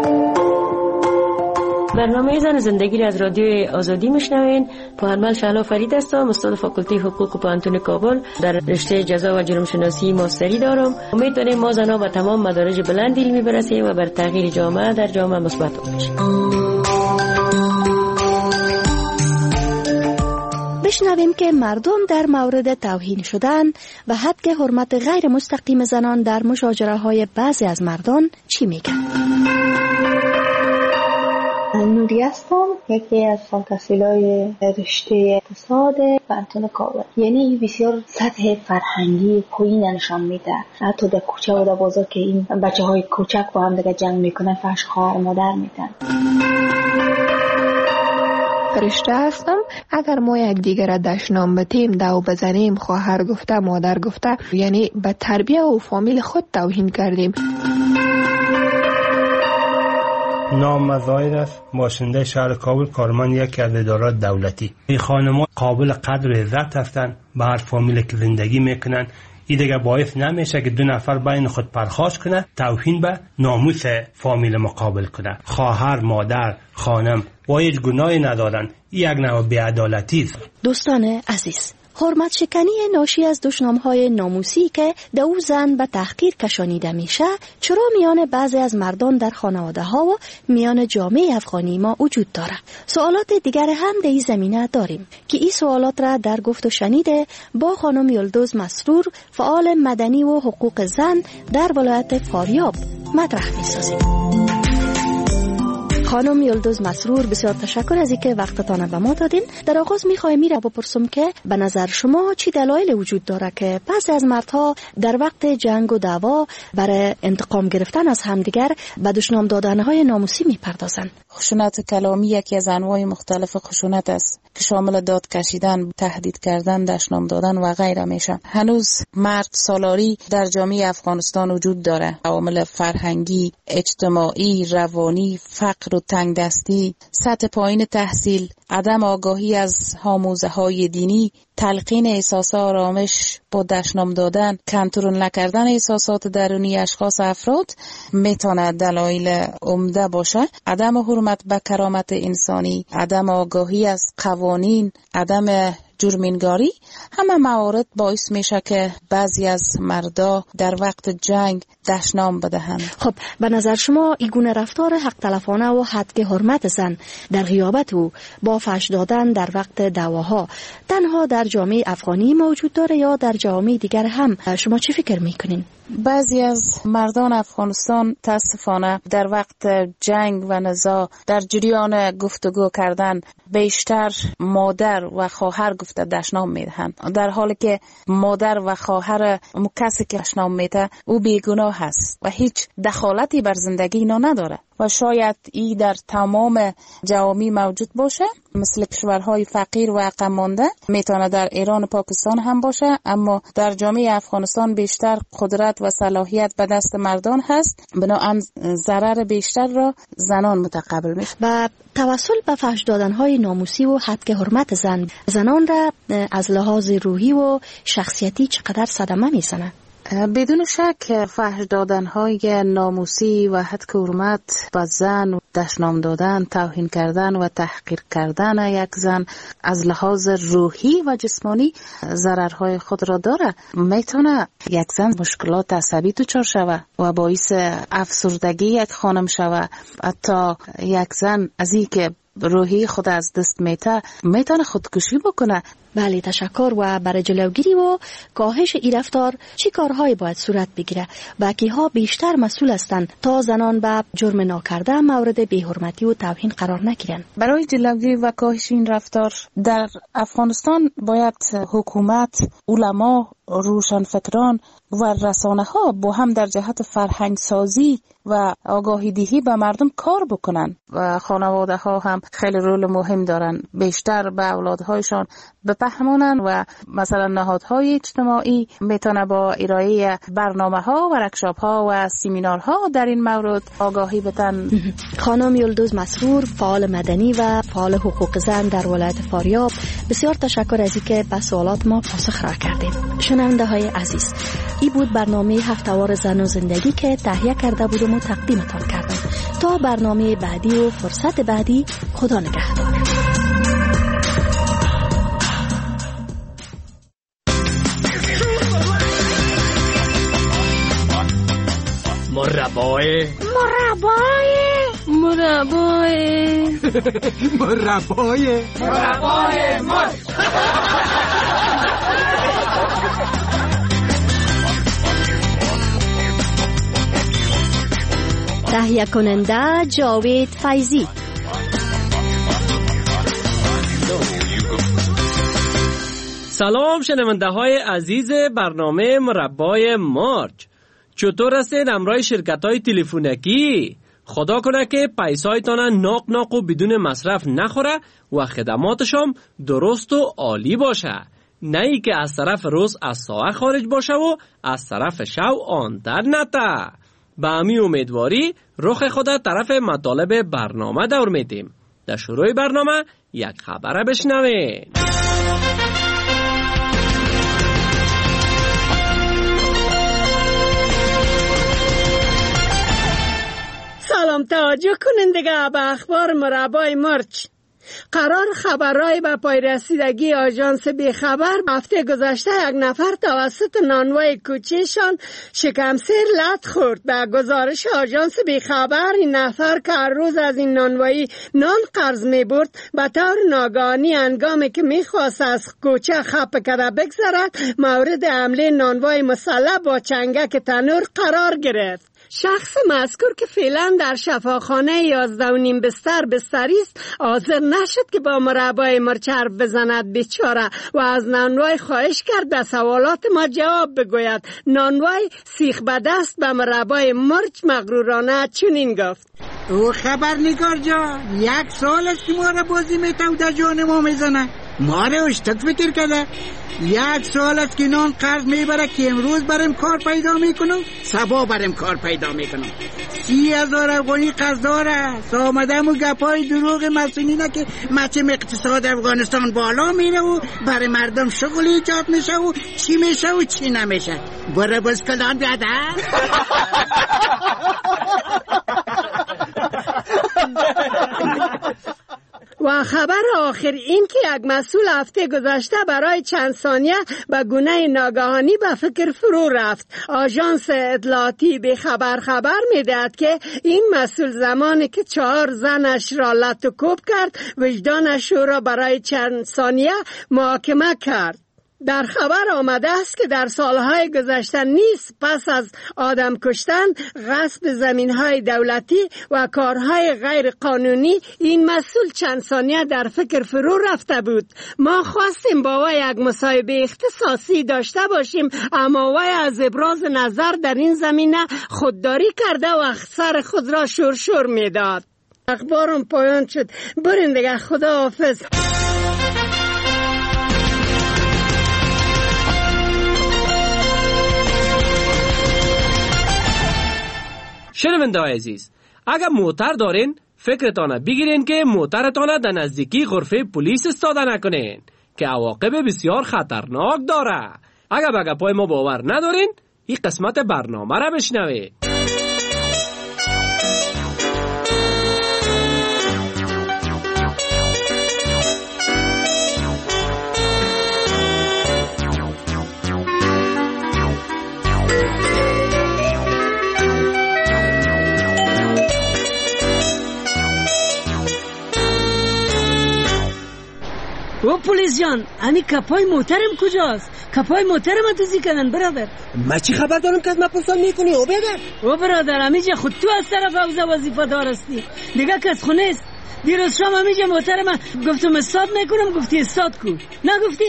برنامه زن زندگی را از رادیو آزادی میشنوین. پوهنمند شهلا فرید هستم، استاد فاکولته حقوق پوهنتون کابل، در رشته جزا و جرم شناسی ماستری دارم. امید داریم ما زنها به تمام مدارج بلند علمی برسیم و بر تغییر جامعه در جامعه مثبت باشیم. بشنویم که مردم در مورد توهین شدن و حد حرمت غیر مستقیم زنان در مشاجره های بعضی از مردان چی میگن. نوری هستم، یکی از فانتاسیلای رشته اقتصاد پوهنتون کابل. یعنی بسیار سطح فرهنگی پایین نشان میده. حتی در کوچه و در بازار که این بچه های کوچک با هم دیگه جنگ میکنن، فحش خواهر مادر میدن. فرشته هستم. اگر ما یک دیگر را دشنام بتیم، دو بزنیم، خواهر گفته، مادر گفته، یعنی به تربیه و فامیل خود توهین کردیم. نام مزاید است، باشنده شهر کابل، کارمند یکی از ادارات دولتی. این خانم‌ها قابل قدر و عزت هستند، به هر فامیلی که زندگی میکنن. این دیگه باعث نمیشه که دو نفر بین خود پرخاش کنه، توهین به ناموس فامیل مقابل کنه. خواهر، مادر، خانم با هیچ گناهی ندارن. این یک نوع بی‌عدالتی است. دوستان عزیز، حرمت شکنی ناشی از دشنام‌های ناموسی که در او زن به تحقیر کشانیده میشه چرا میان بعضی از مردان در خانواده ها و میان جامعه افغانی ما وجود داره. سوالات دیگر هم در این زمینه داریم که این سوالات را در گفت و شنیده با خانم یلدوز مسرور فعال مدنی و حقوق زن در ولایت فاریاب مطرح می‌سازیم. خانم یلدوز مسرور، بسیار تشکر از اینکه وقتتان به ما دادین. در آغاز میخوایم میره بپرسم که به نظر شما چی دلایل وجود داره که بعضی از مردها در وقت جنگ و دعوا برای انتقام گرفتن از همدیگر به دشنام دادنهای ناموسی میپردازن؟ خشونت کلامی یکی از انواع مختلف خشونت است که شامل داد کشیدن، تهدید کردن، دشنام دادن و غیره میشه. هنوز مرد سالاری در جامعه افغانستان وجود داره. عوامل فرهنگی، اجتماعی، روانی، فقر و تنگ دستی، سطح پایین تحصیل، عدم آگاهی از آموزه های دینی، تلقین احساس آرامش با دشنام دادن، کنترل نکردن احساسات درونی اشخاص افراد میتونه دلایل عمده باشه. عدم حرمت به کرامت انسانی، عدم آگاهی از قوانین، عدم جرم‌نگاری، همه موارد باعث میشه که بعضی از مردا در وقت جنگ دشنام بدهند. خب به نظر شما این گونه رفتار حق تلفانه و حد حرمت زن در غیابت او با فحش دادن در وقت دعواها تنها در جامعه افغانی موجود داره یا در جامعه دیگر هم؟ شما چی فکر میکنین؟ بعضی از مردان افغانستان تاسفانه در وقت جنگ و نزاع در جریان گفتگو کردن بیشتر مادر و خواهر گفته دشنام میدهند، در حالی که مادر و خواهر کسی که دشنام میده او بیگناه هست و هیچ دخالتی بر زندگی اینا نداره و شاید ای در تمام جوامع موجود باشه. مثل کشورهای فقیر و عقب مانده میتونه در ایران و پاکستان هم باشه، اما در جامعه افغانستان بیشتر قدرت و صلاحیت به دست مردان هست، بنابراین ضرر بیشتر را زنان متقبل میشه. و توسل به فحش دادنهای ناموسی و حد حرمت زن زنان را از لحاظ روحی و شخصیتی چقدر صدمه میزنه؟ بدون شک فحش دادن‌های ناموسی و حد حرمت به زن، دشنام دادن، توهین کردن و تحقیر کردن یک زن از لحاظ روحی و جسمانی ضررهای خود را داره. میتونه یک زن مشکلات عصبی دچار شوه و باعث افسردگی یک خانم شوه. حتی یک زن از این که روحی خود از دست میته میتونه خودکشی بکنه. بله تشکر. و برای جلوگیری و کاهش این رفتار چی کارهایی باید صورت بگیره و کیها بیشتر مسئول هستند تا زنان به جرم ناکرده مورد بی‌حرمتی و توهین قرار نگیرن؟ برای جلوگیری و کاهش این رفتار در افغانستان باید حکومت، علما، روشنفکران و رسانه ها با هم در جهت فرهنگ سازی و آگاهی دهی به مردم کار بکنن و خانواده ها هم خیلی رول مهم دارن. بیشتر به اولادهایشان بفهمونن و مثلا نهادهای اجتماعی میتونه با ارائه برنامه ها و ورکشاپ ها و سیمینار ها در این مورد آگاهی بدن. خانم یلدوز مسرور، فعال مدنی و فعال حقوق زن در ولایت فاریاب، بسیار تشکر از اینکه به سوالات ما پاسخ را کردید. شنونده های عزیز، این بود برنامه هفته‌وار زن و زندگی که تهیه کرده بودم و تقدیمتان کردم. تا برنامه بعدی و فرصت بعدی، خدا نگهدار. مربای مربای مربای مربای مربای مرد. تهیه کننده جاوید فیضی. سلام شنونده های عزیز برنامه مربای مارچ، چطور هستید همراه شرکت های تلفنکی؟ خدا کنه که پیسایتان ناق ناق و بدون مصرف نخوره و خدماتشان درست و عالی باشه، نه ای که از طرف روز از ساعه خارج باشه و از طرف شو آن در نته. به امی امیدواری رخ خدا طرف مطالب برنامه دور میدیم. در شروع برنامه یک خبره بشنوین. سلام توجه کنین دیگه به اخبار مربای مرچ. قرار خبرهای به پای رسیدگی آژانس بیخبر هفته گذشته یک نفر توسط نانوای کوچه‌شان شکمسیر لط خورد. به گزارش آژانس بیخبر این نفر که هر روز از این نانوایی نان قرض می برد به طور ناگهانی هنگامی که می خواست از کوچه خپ کرده بگذرد مورد حمله نانوای مسلح با چنگک تنور قرار گرفت. شخص مذکور که فعلا در شفاخانه یازده و نیم بستر بستری است حاضر نشد که با مربای مرچ حرف بزند بیچاره و از نانوای خواهش کرد به سوالات ما جواب بگوید. نانوای سیخ به دست به مربای مرچ مغرورانه چنین گفت: او خبرنگار جان، یک سال است که ما را بازی میتو در جان ما میزنه، ما را اشتک فکر کرده. یک سال است که نان قرض میبره که امروز برم کار پیدا میکنم، سبا برم کار پیدا میکنم. سی هزار افغانی قرض داره. آمدم و گپای دروغ مسئولینه که مچم اقتصاد افغانستان بالا میره و برای مردم شغل ایجاد میشه و چی میشه و چی نمیشه. برای بس کلان بیاده. و خبر آخر این که یک مسئول هفته گذشته برای چند ثانیه به گونه ناگهانی به فکر فرو رفت. آژانس اطلاعاتی به خبر خبر میدهد که این مسئول زمانی که چهار زنش را لط و کوب کرد وجدانش را برای چند ثانیه محاکمه کرد. در خبر آمده است که در سالهای گذشته نیز پس از آدم کشتن، غصب زمینهای دولتی و کارهای غیر قانونی این مسئول چند ثانیه در فکر فرو رفته بود. ما خواستیم با وی یک مصاحبه اختصاصی داشته باشیم، اما وی از ابراز نظر در این زمینه خودداری کرده و سر خود را شرشر میداد. اخبارم پایان شد. برین دیگه، خدا حافظ. شنونده های عزیز، اگر موتر دارین فکرتانه بگیرین که موترتانه در نزدیکی غرفه پلیس استاده نکنین که عواقب بسیار خطرناک داره. اگر به گپای ما باور ندارین این قسمت برنامه را بشنوید. او پلیس جان، امی کپای موترم کجاست؟ کپای موترم دزدی کردن برادر. ما چی خبر دارم که از ما پرسان میکنی او برادر؟ او برادر، امیجا خود تو از طرف حوزه وظیفه دار هستی، دیگه کس خونه است. دیروز شام امیجا موترم گفتم استاد میکنم، گفتی استاد کو، نگفتی؟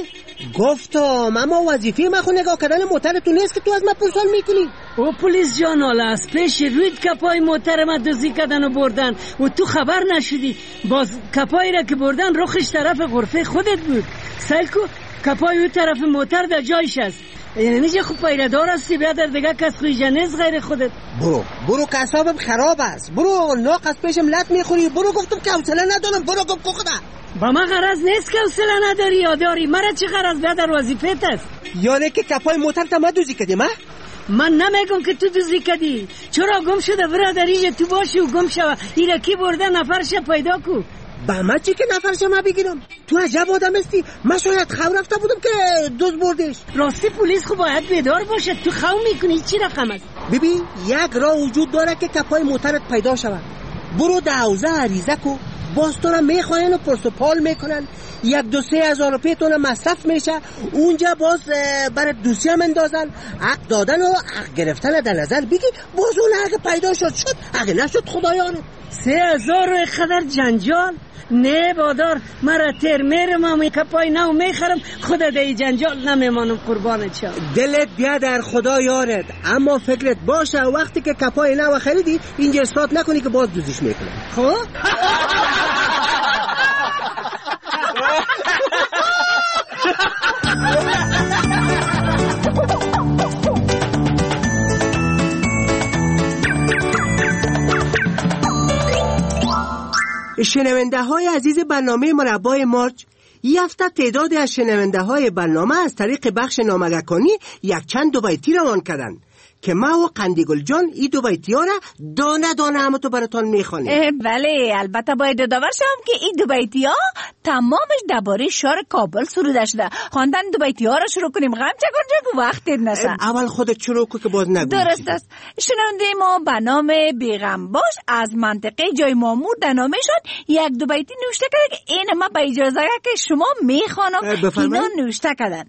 گفتم اما وظیفه ما خود نگاه کردن موتر تو نیست که تو از ما پرسان میکنی. او پلیس جان، حالا از پیش روید کپای موترم دزدی کردن و بردن و تو خبر نشدی. باز کپایی را که بردن رخش طرف غرفه خودت بود. سیل کو کپای او طرف موتر در جایش است. یعنی نیجه خوب پیردار هستی برادر، دیگه کس خوی جنیز غیر خودت. برو برو که اصابم خراب است. برو ناق از پیشم لط میخوری. برو گفتم که حوصله ندارم. برو گفت خدا. با ما غرض نیست که حوصله نداری یا داری. مرا چه غرض برادر وظیفت است؟ یعنی که کپای موتر تا ما دوزی کردی ما؟ من نمیگم که تو دوزی کردی. چرا گم شده برادر؟ ایجا تو باشی و گم شو. ایره کی برده نفرش پیدا کو. با ما چی که نفرش ما بگیرم؟ تو عجب آدم هستی. من شاید خو رفته بودم که دوز بردش. راستی پلیس خب باید بیدار باشه. تو خو میکنی چی رقم است؟ ببین یک راه وجود داره که کپای موترت پیدا شود. برو در حوزه عریضه کو، باز تو را میخواین و پرس و پال میکنن، یک دو سه هزار روپیه تو را مصرف میشه. اونجا باز برای دوسیه مندازن، حق دادن و حق گرفتن در نظر بگی. باز اون حق پیدا شد شد، حق نشد خدایانه. سه هزار رو خدر جنجال؟ نه بادار، مرا تر میرم امی کپای نو میخرم، خدا دی جنجال نمیمانم قربانت شم. دلت بیا در خدا یارت، اما فکرت باشه وقتی که کپای نو خریدی اینجا اثبات نکنی که باز دوزیش میکنه. خب شنونده های عزیز برنامه مربای مارچ، یک هفته تعداد از شنونده های برنامه از طریق بخش نامگکانی یک چند دو بیتی روان کردند. که ما و قندیگل جان ای دو بیتیا را دانه دانه همه تو براتان میخوانیم. بله البته باید داور شم که این دو بیتیا تمامش درباره شهر کابل سروده شده. خواندن دو بیتیا را شروع کنیم غم چکن جگو وقت نسه. اول خودت شروع کن که باز نگو. درست است. شنونده ما به نام بیغم باش از منطقه جای مامور در نامشان یک دو بیتی نوشته کرده که این ما با اجازه که شما میخوانم اینا نوشته کردن.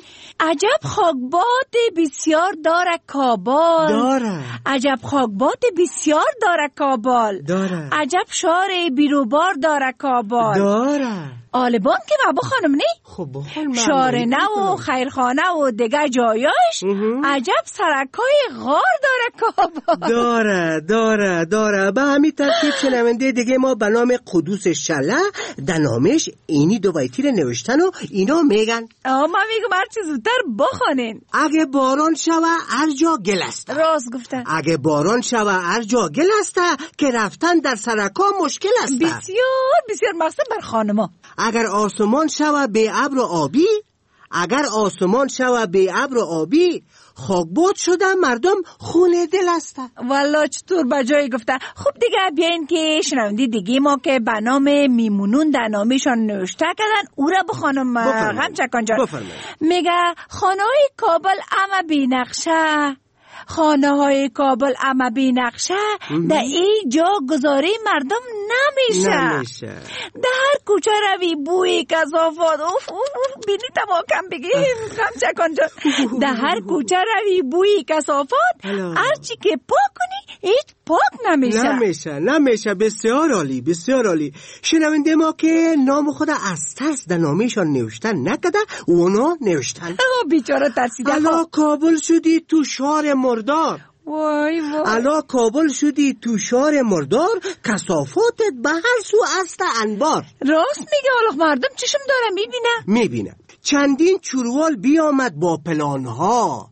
عجب خاکباد بسیار داره کابل، داره عجب خاکباد بسیار داره کابل، داره عجب شهر بیروبار داره کابل، داره آلبان که بابا خانم نی خب شهر نو و خیرخانه و دیگه جایاش عجب سرکای غار داره کابل، داره داره داره به همین ترتیب شنونده دیگه ما به نام قدوس شله در نامش اینی دو بیتی رو نوشتن و اینا میگن آه من میگم هر چیز زودتر بخوانین. اگه باران شوه هر جا گل است، راست گفتن. اگه باران شوه هر جا گل است که رفتن در سرکا مشکل است. بسیار بسیار مقصد بر خانما. اگر آسمان شوه به ابر و آبی، اگر آسمان شوه به ابر و آبی خاکباد شده مردم خونه دل است. والله چطور بجای گفته. خب دیگه بیاین که شنوندی دیگه ما که به نام میمونون در نامشان نوشته کردن او را بخوانم غم چکان جان. میگه خانه های کابل اما بی نقشه، خانه های کابل اما بی نقشه در این جا گذاری مردم نمیشه, نمیشه. در هر کوچه روی بوی کثافات اوف اوف بینی تماکم بگیم غم چکان جان. در هر کوچه روی بوی کثافات هرچی که پاک کنی هیچ پاک نمیشه نمیشه نمیشه بسیار عالی بسیار عالی. شنونده ما که نام خود از ترس در نامشان نوشتن نکده اونا نوشتن بیچاره ترسیده. الا کابل شدی تو شهر مردار، وای وای الا کابل شدی تو شهر مردار کثافاتت به هر سو است انبار. راست میگه. حالا مردم چشم داره میبینه میبینه. چندین چوروال بیامد با پلانها،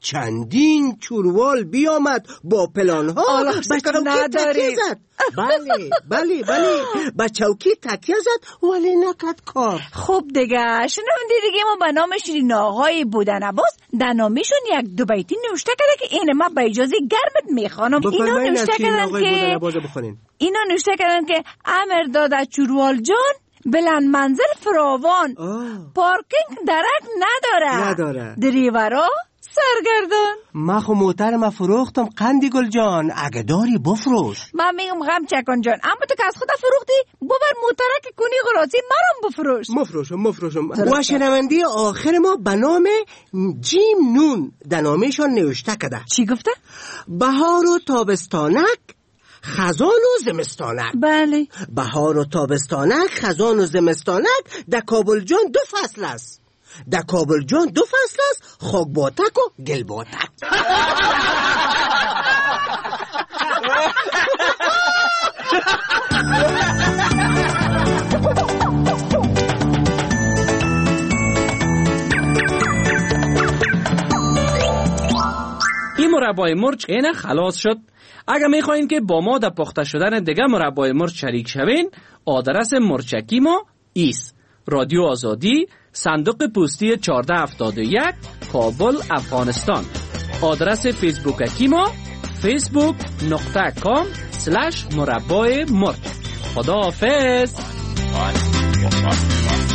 چندین چوروال بیامد با پلانها به چوکی تکیه زد. بله بله بله به چوکی تکیه زد ولی نکرد کار. خب دیگه شنوندی دیگه ما به نام شیرین آقای بودن عباس در نامشون یک دو بیتی نوشته کرده که این ما به اجازه گرمت میخوانم. اینا نوشته کردن که اینا نوشته کردن که امر داده چوروال جان بلند منزل فراوان، پارکینگ درک نداره نداره دریورا سرگردان. ما خو محترم فروختم قندی گل جان اگه داری بفروش. من میگم غم چکان جان اما تو که از خود فروختی ببر محترک کنی غراضی مرام بفروش. مفروشم مفروشم. و شنوندی آخر ما به نام جیم نون در نامشان نوشته کده. چی گفته؟ بهار و تابستانک خزان و زمستانک. بله بهار و تابستانک خزان و زمستانک در کابل جان دو فصل است. در کابل جان دو فصل است، خاکباتک و گلباتک. این مربای مرچ اینه خلاص شد. اگر میخواین که با ما در پخته شدن دیگه مربای مرچ شریک شوین آدرس مرچکی ما ایست رادیو آزادی صندوق پستی چهارده هفتاد و یک کابل افغانستان. آدرس فیسبوکی ما فیسبوک نقطه کام سلش مربای مرچ. خدا حافظ.